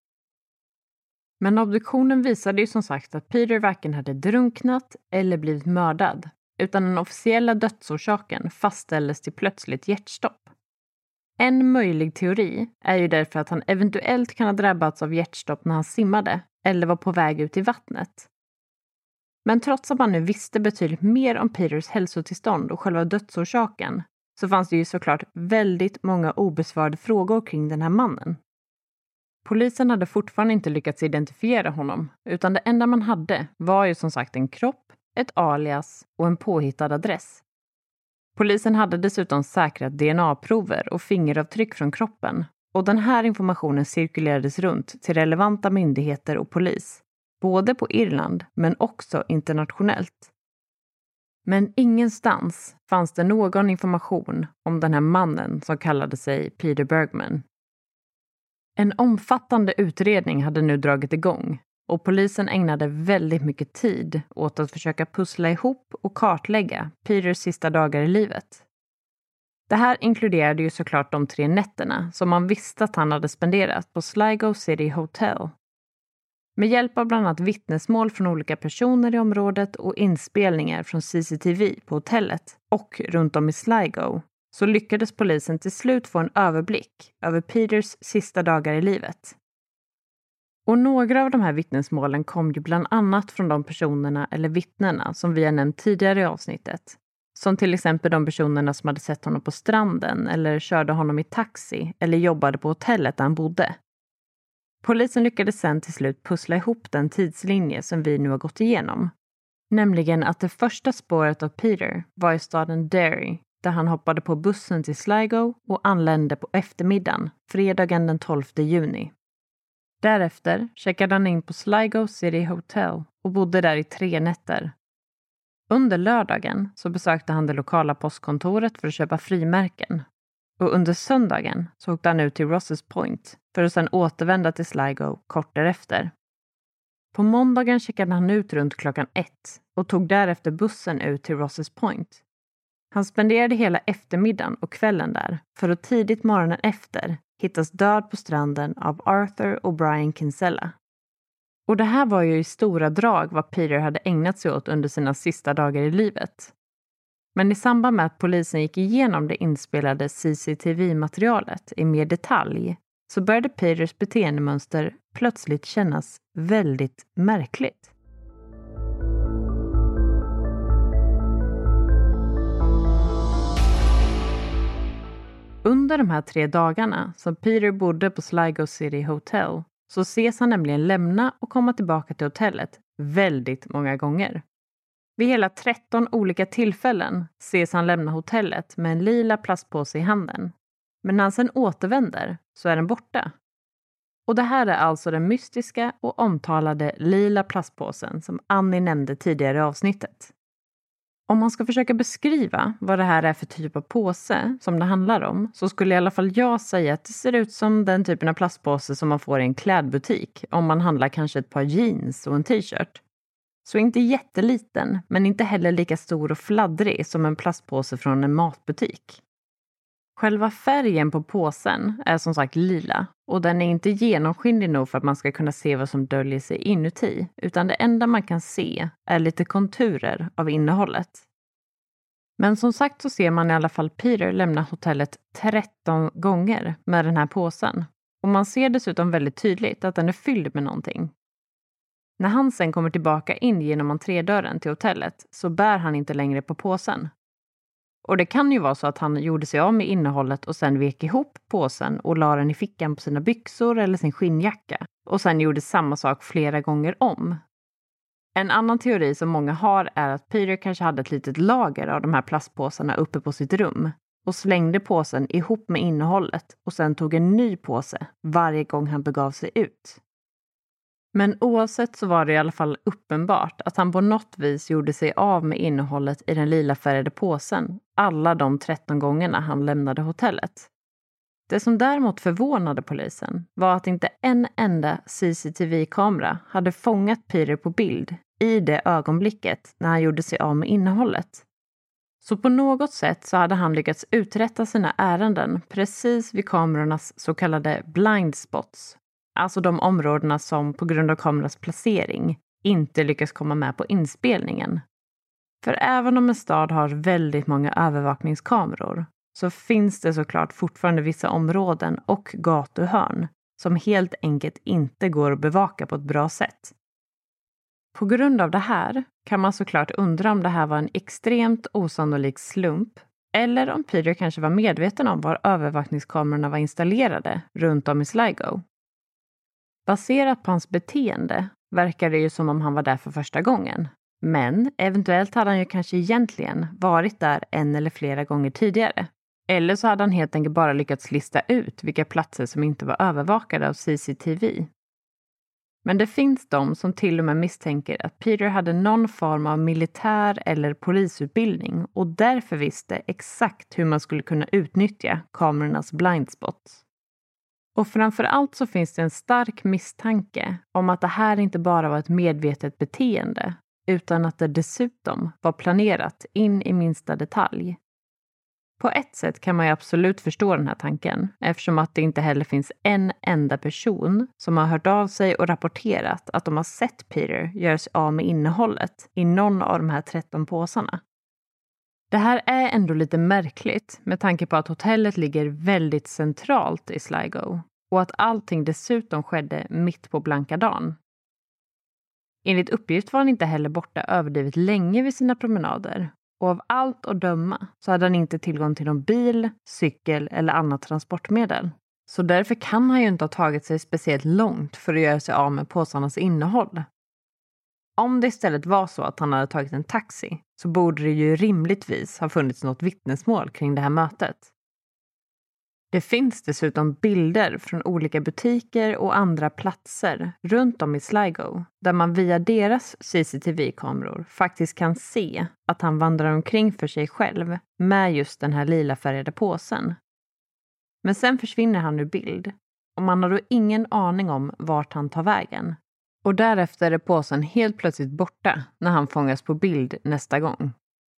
Men obduktionen visade ju som sagt att Peter varken hade drunknat eller blivit mördad, utan den officiella dödsorsaken fastställdes till plötsligt hjärtstopp. En möjlig teori är ju därför att han eventuellt kan ha drabbats av hjärtstopp när han simmade eller var på väg ut i vattnet. Men trots att man nu visste betydligt mer om Peters hälsotillstånd och själva dödsorsaken så fanns det ju såklart väldigt många obesvarade frågor kring den här mannen. Polisen hade fortfarande inte lyckats identifiera honom, utan det enda man hade var ju som sagt en kropp, ett alias och en påhittad adress. Polisen hade dessutom säkrat D N A-prover och fingeravtryck från kroppen, och den här informationen cirkulerades runt till relevanta myndigheter och polis, både på Irland men också internationellt. Men ingenstans fanns det någon information om den här mannen som kallade sig Peter Bergman. En omfattande utredning hade nu dragit igång och polisen ägnade väldigt mycket tid åt att försöka pussla ihop och kartlägga Peters sista dagar i livet. Det här inkluderade ju såklart de tre nätterna som man visste att han hade spenderat på Sligo City Hotel. Med hjälp av bland annat vittnesmål från olika personer i området och inspelningar från C C T V på hotellet och runt om i Sligo så lyckades polisen till slut få en överblick över Peters sista dagar i livet. Och några av de här vittnesmålen kom ju bland annat från de personerna eller vittnena som vi har nämnt tidigare i avsnittet. Som till exempel de personerna som hade sett honom på stranden eller körde honom i taxi eller jobbade på hotellet där han bodde. Polisen lyckades sen till slut pussla ihop den tidslinje som vi nu har gått igenom. Nämligen att det första spåret av Peter var i staden Derry, där han hoppade på bussen till Sligo och anlände på eftermiddagen, fredagen den tolfte juni. Därefter checkade han in på Sligo City Hotel och bodde där i tre nätter. Under lördagen så besökte han det lokala postkontoret för att köpa frimärken. Och under söndagen så åkte han ut till Rosses Point för att sedan återvända till Sligo kort därefter. På måndagen checkade han ut runt klockan ett och tog därefter bussen ut till Rosses Point. Han spenderade hela eftermiddagen och kvällen där för att tidigt morgonen efter hittas död på stranden av Arthur O'Brien Kinsella. Och det här var ju i stora drag vad Peter hade ägnat sig åt under sina sista dagar i livet. Men i samband med att polisen gick igenom det inspelade C C T V-materialet i mer detalj så började Peters beteendemönster plötsligt kännas väldigt märkligt. Under de här tre dagarna som Peter bodde på Sligo City Hotel så ses han nämligen lämna och komma tillbaka till hotellet väldigt många gånger. Vid hela tretton olika tillfällen ses han lämna hotellet med en lila plastpåse i handen. Men när han sedan återvänder så är den borta. Och det här är alltså den mystiska och omtalade lila plastpåsen som Annie nämnde tidigare i avsnittet. Om man ska försöka beskriva vad det här är för typ av påse som det handlar om så skulle i alla fall jag säga att det ser ut som den typen av plastpåse som man får i en klädbutik om man handlar kanske ett par jeans och en t-shirt. Så inte jätteliten men inte heller lika stor och fladdrig som en plastpåse från en matbutik. Själva färgen på påsen är som sagt lila och den är inte genomskinlig nog för att man ska kunna se vad som döljer sig inuti, utan det enda man kan se är lite konturer av innehållet. Men som sagt så ser man i alla fall Peter lämna hotellet tretton gånger med den här påsen och man ser dessutom väldigt tydligt att den är fylld med någonting. När han sen kommer tillbaka in genom entrédörren till hotellet så bär han inte längre på påsen. Och det kan ju vara så att han gjorde sig av med innehållet och sen vek ihop påsen och la den i fickan på sina byxor eller sin skinnjacka. Och sen gjorde samma sak flera gånger om. En annan teori som många har är att Peter kanske hade ett litet lager av de här plastpåsarna uppe på sitt rum. Och slängde påsen ihop med innehållet och sen tog en ny påse varje gång han begav sig ut. Men oavsett så var det i alla fall uppenbart att han på något vis gjorde sig av med innehållet i den lila färgade påsen alla de tretton gångerna han lämnade hotellet. Det som däremot förvånade polisen var att inte en enda C C T V-kamera hade fångat Peter på bild i det ögonblicket när han gjorde sig av med innehållet. Så på något sätt så hade han lyckats uträtta sina ärenden precis vid kamerornas så kallade blind spots. Alltså de områdena som på grund av kamerans placering inte lyckas komma med på inspelningen. För även om en stad har väldigt många övervakningskameror så finns det såklart fortfarande vissa områden och gatuhörn som helt enkelt inte går att bevaka på ett bra sätt. På grund av det här kan man såklart undra om det här var en extremt osannolik slump eller om Peter kanske var medveten om var övervakningskamerorna var installerade runt om i Sligo. Baserat på hans beteende verkar det ju som om han var där för första gången. Men eventuellt hade han ju kanske egentligen varit där en eller flera gånger tidigare. Eller så hade han helt enkelt bara lyckats lista ut vilka platser som inte var övervakade av C C T V. Men det finns de som till och med misstänker att Peter hade någon form av militär eller polisutbildning och därför visste exakt hur man skulle kunna utnyttja kamerornas blindspots. Och framförallt så finns det en stark misstanke om att det här inte bara var ett medvetet beteende utan att det dessutom var planerat in i minsta detalj. På ett sätt kan man ju absolut förstå den här tanken eftersom att det inte heller finns en enda person som har hört av sig och rapporterat att de har sett Peter göra sig av med innehållet i någon av de här tretton påsarna. Det här är ändå lite märkligt med tanke på att hotellet ligger väldigt centralt i Sligo och att allting dessutom skedde mitt på blanka dagen. Enligt uppgift var han inte heller borta överdrivet länge vid sina promenader och av allt att döma så hade han inte tillgång till någon bil, cykel eller annat transportmedel. Så därför kan han ju inte ha tagit sig speciellt långt för att göra sig av med påsarnas innehåll. Om det istället var så att han hade tagit en taxi så borde det ju rimligtvis ha funnits något vittnesmål kring det här mötet. Det finns dessutom bilder från olika butiker och andra platser runt om i Sligo där man via deras C C T V-kameror faktiskt kan se att han vandrar omkring för sig själv med just den här lila färgade påsen. Men sen försvinner han ur bild och man har då ingen aning om vart han tar vägen. Och därefter är påsen helt plötsligt borta när han fångas på bild nästa gång.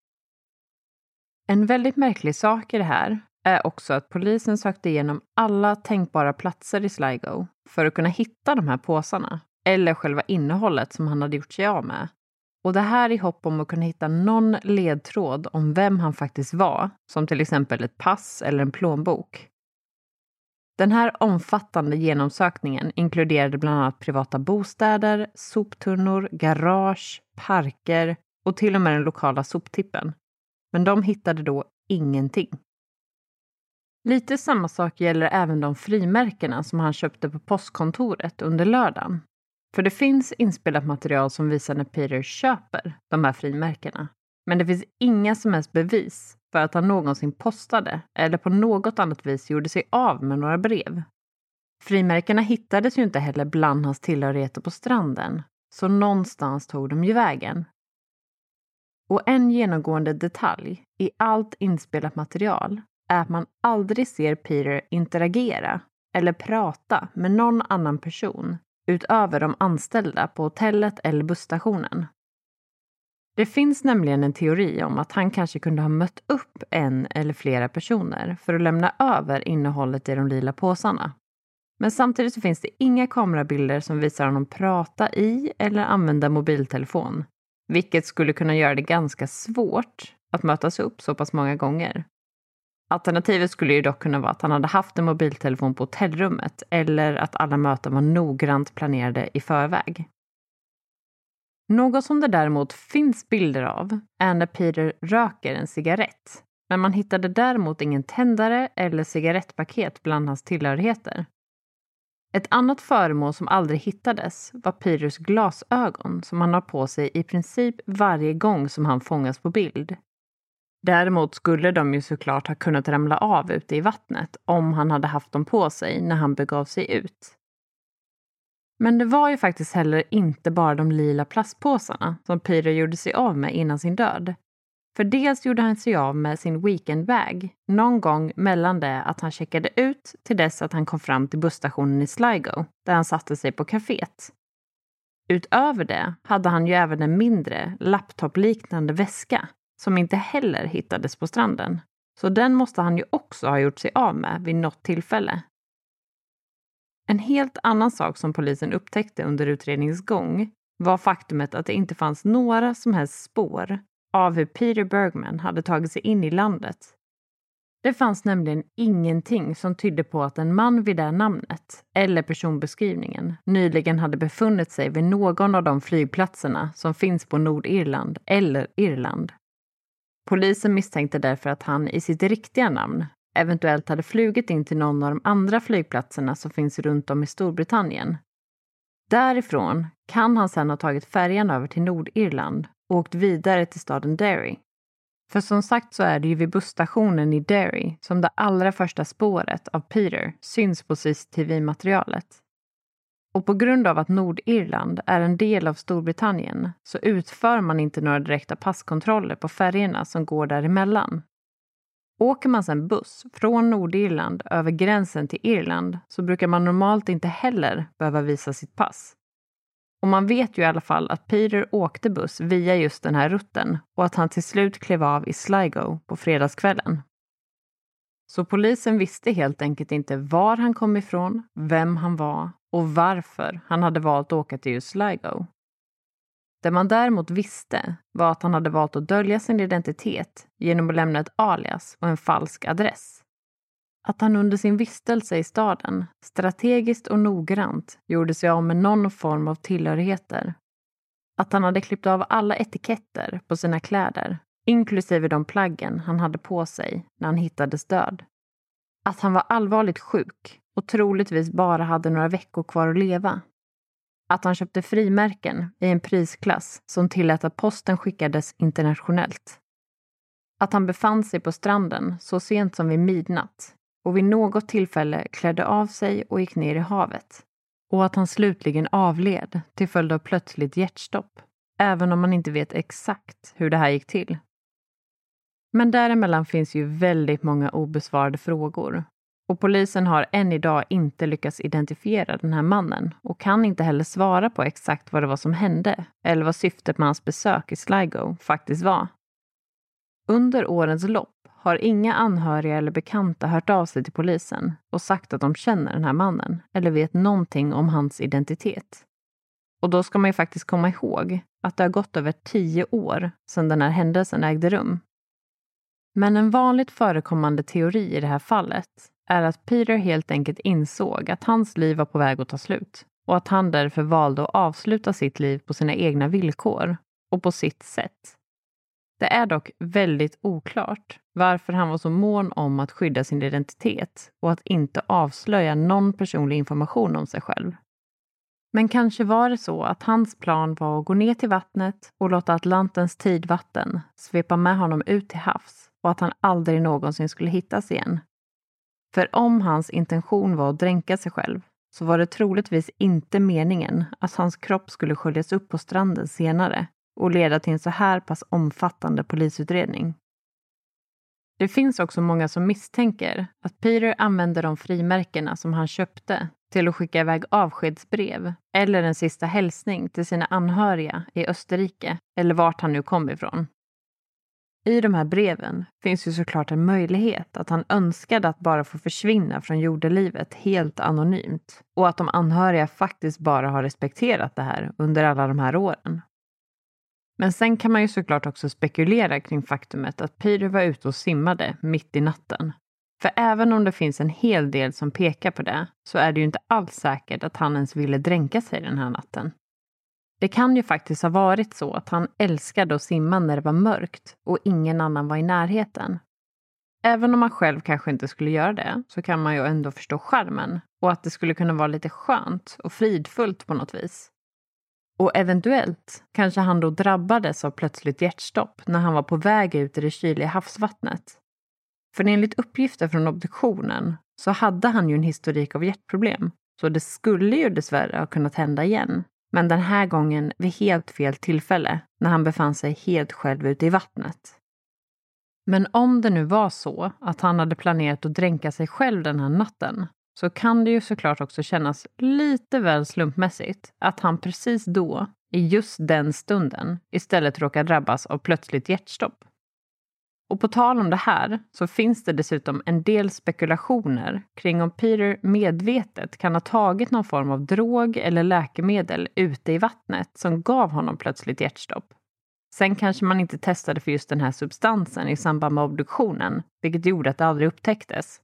En väldigt märklig sak i det här är också att polisen sökte igenom alla tänkbara platser i Sligo för att kunna hitta de här påsarna eller själva innehållet som han hade gjort sig av med. Och det här i hopp om att kunna hitta någon ledtråd om vem han faktiskt var, som till exempel ett pass eller en plånbok. Den här omfattande genomsökningen inkluderade bland annat privata bostäder, soptunnor, garage, parker och till och med den lokala soptippen. Men de hittade då ingenting. Lite samma sak gäller även de frimärkena som han köpte på postkontoret under lördagen. För det finns inspelat material som visar när Peter köper de här frimärkena. Men det finns inga som helst bevis för att han någonsin postade eller på något annat vis gjorde sig av med några brev. Frimärkena hittades ju inte heller bland hans tillhörigheter på stranden, så någonstans tog de ju vägen. Och en genomgående detalj i allt inspelat material är att man aldrig ser Peter interagera eller prata med någon annan person utöver de anställda på hotellet eller busstationen. Det finns nämligen en teori om att han kanske kunde ha mött upp en eller flera personer för att lämna över innehållet i de lila påsarna. Men samtidigt så finns det inga kamerabilder som visar honom prata i eller använda mobiltelefon, vilket skulle kunna göra det ganska svårt att mötas upp så pass många gånger. Alternativet skulle ju dock kunna vara att han hade haft en mobiltelefon på hotellrummet eller att alla möten var noggrant planerade i förväg. Något som det däremot finns bilder av är när Peter röker en cigarett, men man hittade däremot ingen tändare eller cigarettpaket bland hans tillhörigheter. Ett annat föremål som aldrig hittades var Peters glasögon som han har på sig i princip varje gång som han fångas på bild. Däremot skulle de ju såklart ha kunnat ramla av ute i vattnet om han hade haft dem på sig när han begav sig ut. Men det var ju faktiskt heller inte bara de lila plastpåsarna som Peter gjorde sig av med innan sin död. För dels gjorde han sig av med sin weekendbag någon gång mellan det att han checkade ut till dess att han kom fram till busstationen i Sligo där han satte sig på kaféet. Utöver det hade han ju även en mindre laptopliknande väska som inte heller hittades på stranden. Så den måste han ju också ha gjort sig av med vid något tillfälle. En helt annan sak som polisen upptäckte under utredningens gång var faktumet att det inte fanns några som helst spår av hur Peter Bergman hade tagit sig in i landet. Det fanns nämligen ingenting som tydde på att en man vid det namnet eller personbeskrivningen nyligen hade befunnit sig vid någon av de flygplatserna som finns på Nordirland eller Irland. Polisen misstänkte därför att han i sitt riktiga namn eventuellt hade flugit in till någon av de andra flygplatserna som finns runt om i Storbritannien. Därifrån kan han sedan ha tagit färjan över till Nordirland och åkt vidare till staden Derry. För som sagt så är det ju vid busstationen i Derry som det allra första spåret av Peter syns på C C T V-materialet. Och på grund av att Nordirland är en del av Storbritannien så utför man inte några direkta passkontroller på färgerna som går däremellan. Åker man sedan buss från Nordirland över gränsen till Irland så brukar man normalt inte heller behöva visa sitt pass. Och man vet ju i alla fall att Peter åkte buss via just den här rutten och att han till slut klev av i Sligo på fredagskvällen. Så polisen visste helt enkelt inte var han kom ifrån, vem han var och varför han hade valt att åka till just Sligo. Det man däremot visste var att han hade valt att dölja sin identitet genom att lämna ett alias och en falsk adress. Att han under sin vistelse i staden strategiskt och noggrant gjorde sig av med någon form av tillhörigheter. Att han hade klippt av alla etiketter på sina kläder, inklusive de plaggen han hade på sig när han hittades död. Att han var allvarligt sjuk och troligtvis bara hade några veckor kvar att leva. Att han köpte frimärken i en prisklass som tillät att posten skickades internationellt. Att han befann sig på stranden så sent som vid midnatt och vid något tillfälle klädde av sig och gick ner i havet. Och att han slutligen avled till följd av plötsligt hjärtstopp, även om man inte vet exakt hur det här gick till. Men däremellan finns ju väldigt många obesvarade frågor. Och polisen har än idag inte lyckats identifiera den här mannen och kan inte heller svara på exakt vad det var som hände eller vad syftet med hans besök i Sligo faktiskt var. Under årens lopp har inga anhöriga eller bekanta hört av sig till polisen och sagt att de känner den här mannen eller vet någonting om hans identitet. Och då ska man ju faktiskt komma ihåg att det har gått över tio år sedan den här händelsen ägde rum. Men en vanligt förekommande teori i det här fallet är att Peter helt enkelt insåg att hans liv var på väg att ta slut och att han därför valde att avsluta sitt liv på sina egna villkor och på sitt sätt. Det är dock väldigt oklart varför han var så mån om att skydda sin identitet och att inte avslöja någon personlig information om sig själv. Men kanske var det så att hans plan var att gå ner till vattnet och låta Atlantens tidvatten svepa med honom ut till havs och att han aldrig någonsin skulle hittas igen. För om hans intention var att dränka sig själv så var det troligtvis inte meningen att hans kropp skulle sköljas upp på stranden senare och leda till en så här pass omfattande polisutredning. Det finns också många som misstänker att Peter använde de frimärkena som han köpte till att skicka iväg avskedsbrev eller en sista hälsning till sina anhöriga i Österrike eller vart han nu kom ifrån. I de här breven finns ju såklart en möjlighet att han önskade att bara få försvinna från jordelivet helt anonymt och att de anhöriga faktiskt bara har respekterat det här under alla de här åren. Men sen kan man ju såklart också spekulera kring faktumet att Peter var ute och simmade mitt i natten. För även om det finns en hel del som pekar på det så är det ju inte alls säkert att han ens ville dränka sig den här natten. Det kan ju faktiskt ha varit så att han älskade att simma när det var mörkt och ingen annan var i närheten. även om man själv kanske inte skulle göra det så kan man ju ändå förstå charmen och att det skulle kunna vara lite skönt och fridfullt på något vis. Och eventuellt kanske han då drabbades av plötsligt hjärtstopp när han var på väg ut i det kyliga havsvattnet. För enligt uppgifter från obduktionen så hade han ju en historik av hjärtproblem, så det skulle ju dessvärre ha kunnat hända igen. Men den här gången vid helt fel tillfälle när han befann sig helt själv ute i vattnet. Men om det nu var så att han hade planerat att dränka sig själv den här natten så kan det ju såklart också kännas lite väl slumpmässigt att han precis då, i just den stunden, istället råkar drabbas av plötsligt hjärtstopp. Och på tal om det här så finns det dessutom en del spekulationer kring om Peter medvetet kan ha tagit någon form av drog eller läkemedel ute i vattnet som gav honom plötsligt hjärtstopp. Sen kanske man inte testade för just den här substansen i samband med obduktionen, vilket gjorde att det aldrig upptäcktes.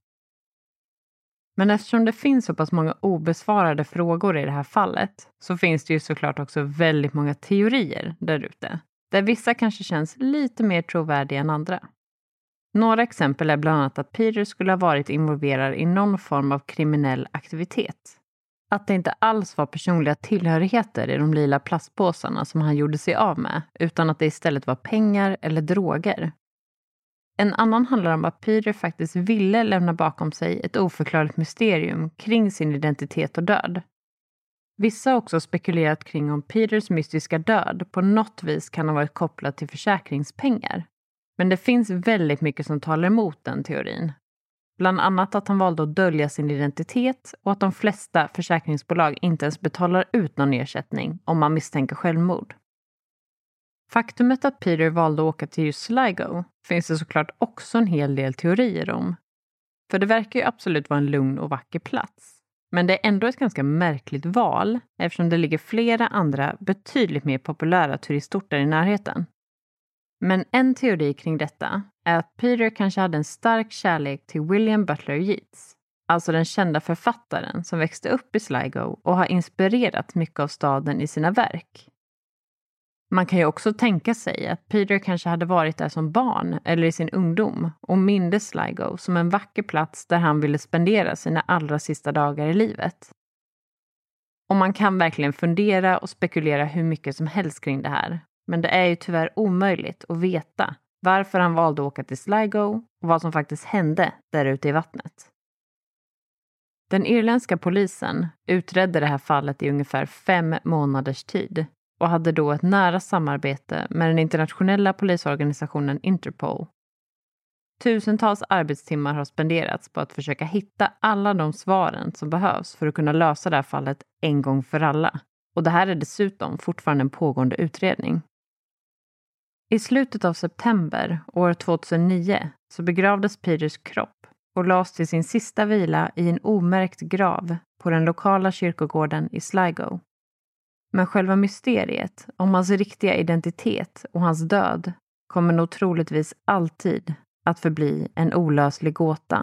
Men eftersom det finns så pass många obesvarade frågor i det här fallet så finns det ju såklart också väldigt många teorier där ute, där vissa kanske känns lite mer trovärdiga än andra. Några exempel är bland annat att Peter skulle ha varit involverad i någon form av kriminell aktivitet. Att det inte alls var personliga tillhörigheter i de lila plastpåsarna som han gjorde sig av med, utan att det istället var pengar eller droger. En annan handlar om att Peter faktiskt ville lämna bakom sig ett oförklarligt mysterium kring sin identitet och död. Vissa har också spekulerat kring om Peters mystiska död på något vis kan ha varit kopplad till försäkringspengar. Men det finns väldigt mycket som talar emot den teorin. Bland annat att han valde att dölja sin identitet och att de flesta försäkringsbolag inte ens betalar ut någon ersättning om man misstänker självmord. Faktumet att Peter valde att åka till just Sligo finns det såklart också en hel del teorier om. För det verkar ju absolut vara en lugn och vacker plats. Men det är ändå ett ganska märkligt val eftersom det ligger flera andra betydligt mer populära turistorter i närheten. Men en teori kring detta är att Peter kanske hade en stark kärlek till William Butler Yeats, alltså den kända författaren som växte upp i Sligo och har inspirerat mycket av staden i sina verk. Man kan ju också tänka sig att Peter kanske hade varit där som barn eller i sin ungdom och mindes Sligo som en vacker plats där han ville spendera sina allra sista dagar i livet. Och man kan verkligen fundera och spekulera hur mycket som helst kring det här. Men det är ju tyvärr omöjligt att veta varför han valde att åka till Sligo och vad som faktiskt hände där ute i vattnet. Den irländska polisen utredde det här fallet i ungefär fem månaders tid och hade då ett nära samarbete med den internationella polisorganisationen Interpol. Tusentals arbetstimmar har spenderats på att försöka hitta alla de svaren som behövs för att kunna lösa det här fallet en gång för alla. Och det här är dessutom fortfarande en pågående utredning. I slutet av september år tjugohundranio så begravdes Peters kropp och lades till sin sista vila i en omärkt grav på den lokala kyrkogården i Sligo. Men själva mysteriet om hans riktiga identitet och hans död kommer nog troligtvis alltid att förbli en olöslig gåta.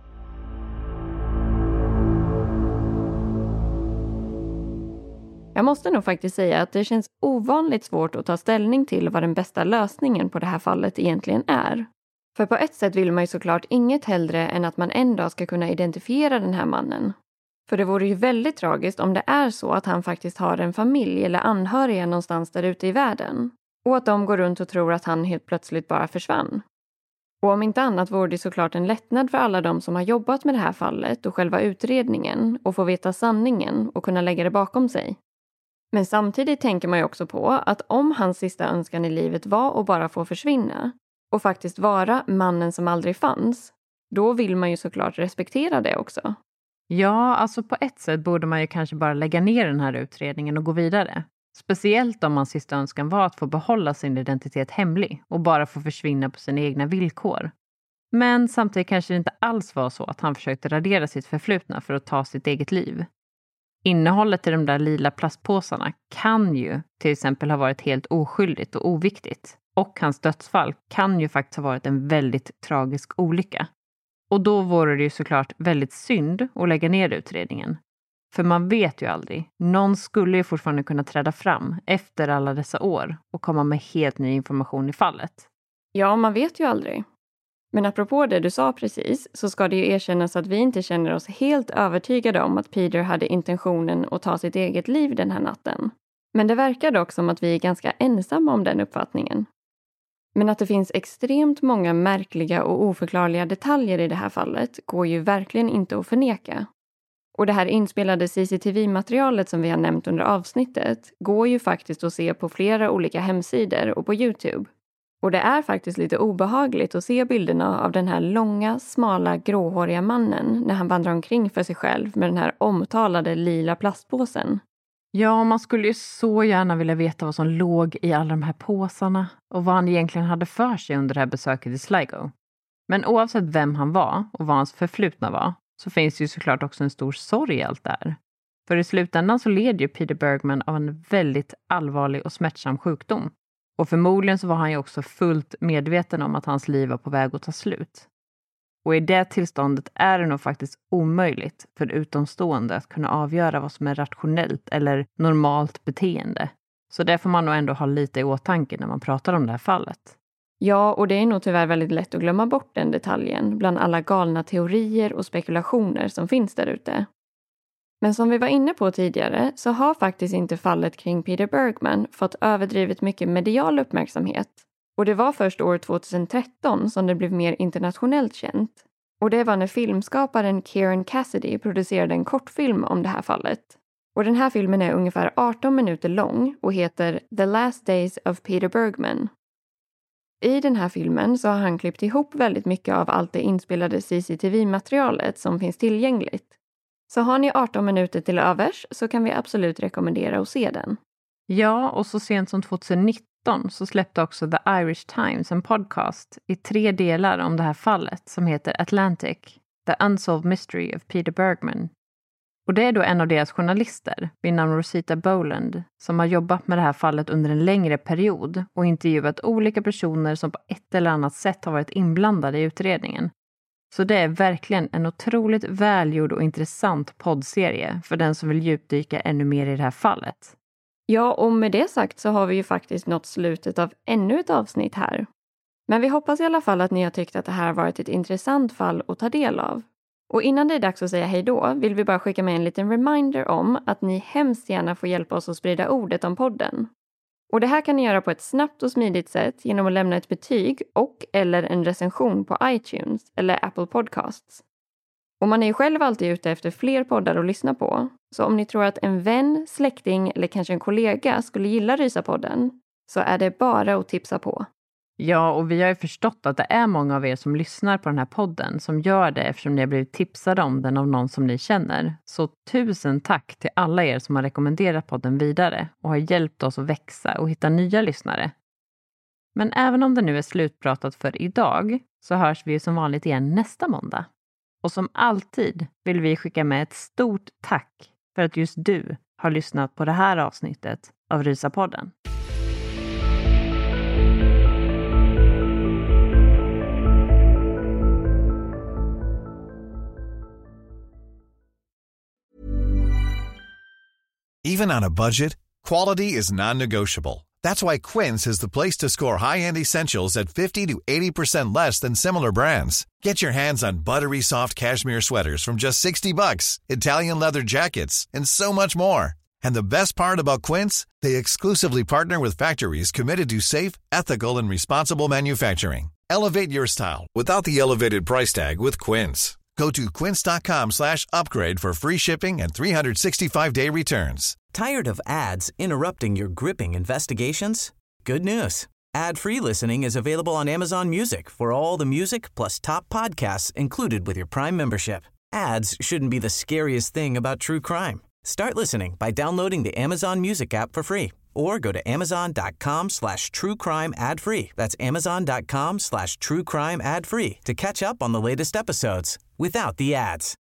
Jag måste nog faktiskt säga att det känns ovanligt svårt att ta ställning till vad den bästa lösningen på det här fallet egentligen är. För på ett sätt vill man ju såklart inget hellre än att man en dag ska kunna identifiera den här mannen. För det vore ju väldigt tragiskt om det är så att han faktiskt har en familj eller anhöriga någonstans där ute i världen. Och att de går runt och tror att han helt plötsligt bara försvann. Och om inte annat vore det såklart en lättnad för alla de som har jobbat med det här fallet och själva utredningen och få veta sanningen och kunna lägga det bakom sig. Men samtidigt tänker man ju också på att om hans sista önskan i livet var att bara få försvinna och faktiskt vara mannen som aldrig fanns, då vill man ju såklart respektera det också. Ja, alltså på ett sätt borde man ju kanske bara lägga ner den här utredningen och gå vidare. Speciellt om hans sista önskan var att få behålla sin identitet hemlig och bara få försvinna på sina egna villkor. Men samtidigt kanske det inte alls var så att han försökte radera sitt förflutna för att ta sitt eget liv. Innehållet i de där lila plastpåsarna kan ju till exempel ha varit helt oskyldigt och oviktigt. Och hans dödsfall kan ju faktiskt ha varit en väldigt tragisk olycka. Och då vore det ju såklart väldigt synd att lägga ner utredningen. För man vet ju aldrig. Någon skulle ju fortfarande kunna träda fram efter alla dessa år och komma med helt ny information i fallet. Ja, man vet ju aldrig. Men apropå det du sa precis så ska det ju erkännas att vi inte känner oss helt övertygade om att Peter hade intentionen att ta sitt eget liv den här natten. Men det verkar dock som att vi är ganska ensamma om den uppfattningen. Men att det finns extremt många märkliga och oförklarliga detaljer i det här fallet går ju verkligen inte att förneka. Och det här inspelade C C T V-materialet som vi har nämnt under avsnittet går ju faktiskt att se på flera olika hemsidor och på YouTube. Och det är faktiskt lite obehagligt att se bilderna av den här långa, smala, gråhåriga mannen när han vandrar omkring för sig själv med den här omtalade lila plastpåsen. Ja, man skulle ju så gärna vilja veta vad som låg i alla de här påsarna och vad han egentligen hade för sig under det här besöket i Sligo. Men oavsett vem han var och vad hans förflutna var så finns det ju såklart också en stor sorg i allt där. För i slutändan så led ju Peter Bergman av en väldigt allvarlig och smärtsam sjukdom. Och förmodligen så var han ju också fullt medveten om att hans liv var på väg att ta slut. Och i det tillståndet är det nog faktiskt omöjligt för utomstående att kunna avgöra vad som är rationellt eller normalt beteende. Så det får man nog ändå ha lite i åtanke när man pratar om det här fallet. Ja, och det är nog tyvärr väldigt lätt att glömma bort den detaljen bland alla galna teorier och spekulationer som finns där ute. Men som vi var inne på tidigare så har faktiskt inte fallet kring Peter Bergman fått överdrivet mycket medial uppmärksamhet. Och det var först år tjugohundratretton som det blev mer internationellt känt. Och det var när filmskaparen Kieran Cassidy producerade en kortfilm om det här fallet. Och den här filmen är ungefär arton minuter lång och heter The Last Days of Peter Bergman. I den här filmen så har han klippt ihop väldigt mycket av allt det inspelade C C T V-materialet som finns tillgängligt. Så har ni arton minuter till övers så kan vi absolut rekommendera att se den. Ja, och så sent som tjugonitton så släppte också The Irish Times en podcast i tre delar om det här fallet som heter Atlantic, The Unsolved Mystery of Peter Bergman. Och det är då en av deras journalister vid namn Rosita Boland som har jobbat med det här fallet under en längre period och intervjuat olika personer som på ett eller annat sätt har varit inblandade i utredningen. Så det är verkligen en otroligt välgjord och intressant poddserie för den som vill djupdyka ännu mer i det här fallet. Ja, och med det sagt så har vi ju faktiskt nått slutet av ännu ett avsnitt här. Men vi hoppas i alla fall att ni har tyckt att det här har varit ett intressant fall att ta del av. Och innan det är dags att säga hej då vill vi bara skicka med en liten reminder om att ni hemskt gärna får hjälpa oss att sprida ordet om podden. Och det här kan ni göra på ett snabbt och smidigt sätt genom att lämna ett betyg och eller en recension på iTunes eller Apple Podcasts. Och man är ju själv alltid ute efter fler poddar att lyssna på. Så om ni tror att en vän, släkting eller kanske en kollega skulle gilla Rysapodden så är det bara att tipsa på. Ja, och vi har ju förstått att det är många av er som lyssnar på den här podden som gör det eftersom ni har blivit tipsade om den av någon som ni känner. Så tusen tack till alla er som har rekommenderat podden vidare och har hjälpt oss att växa och hitta nya lyssnare. Men även om det nu är slutpratat för idag så hörs vi som vanligt igen nästa måndag. Och som alltid vill vi skicka med ett stort tack för att just du har lyssnat på det här avsnittet av Rysapodden. Even on a budget, quality is non-negotiable. That's why Quince is the place to score high-end essentials at fifty to eighty percent less than similar brands. Get your hands on buttery soft cashmere sweaters from just sixty bucks, Italian leather jackets, and so much more. And the best part about Quince, they exclusively partner with factories committed to safe, ethical, and responsible manufacturing. Elevate your style without the elevated price tag with Quince. Go to quince.com slash upgrade for free shipping and three sixty-five day returns. Tired of ads interrupting your gripping investigations? Good news. Ad-free listening is available on Amazon Music for all the music plus top podcasts included with your Prime membership. Ads shouldn't be the scariest thing about true crime. Start listening by downloading the Amazon Music app for free or go to amazon.com slash true crime ad free. That's amazon.com slash true crime ad free to catch up on the latest episodes without the ads.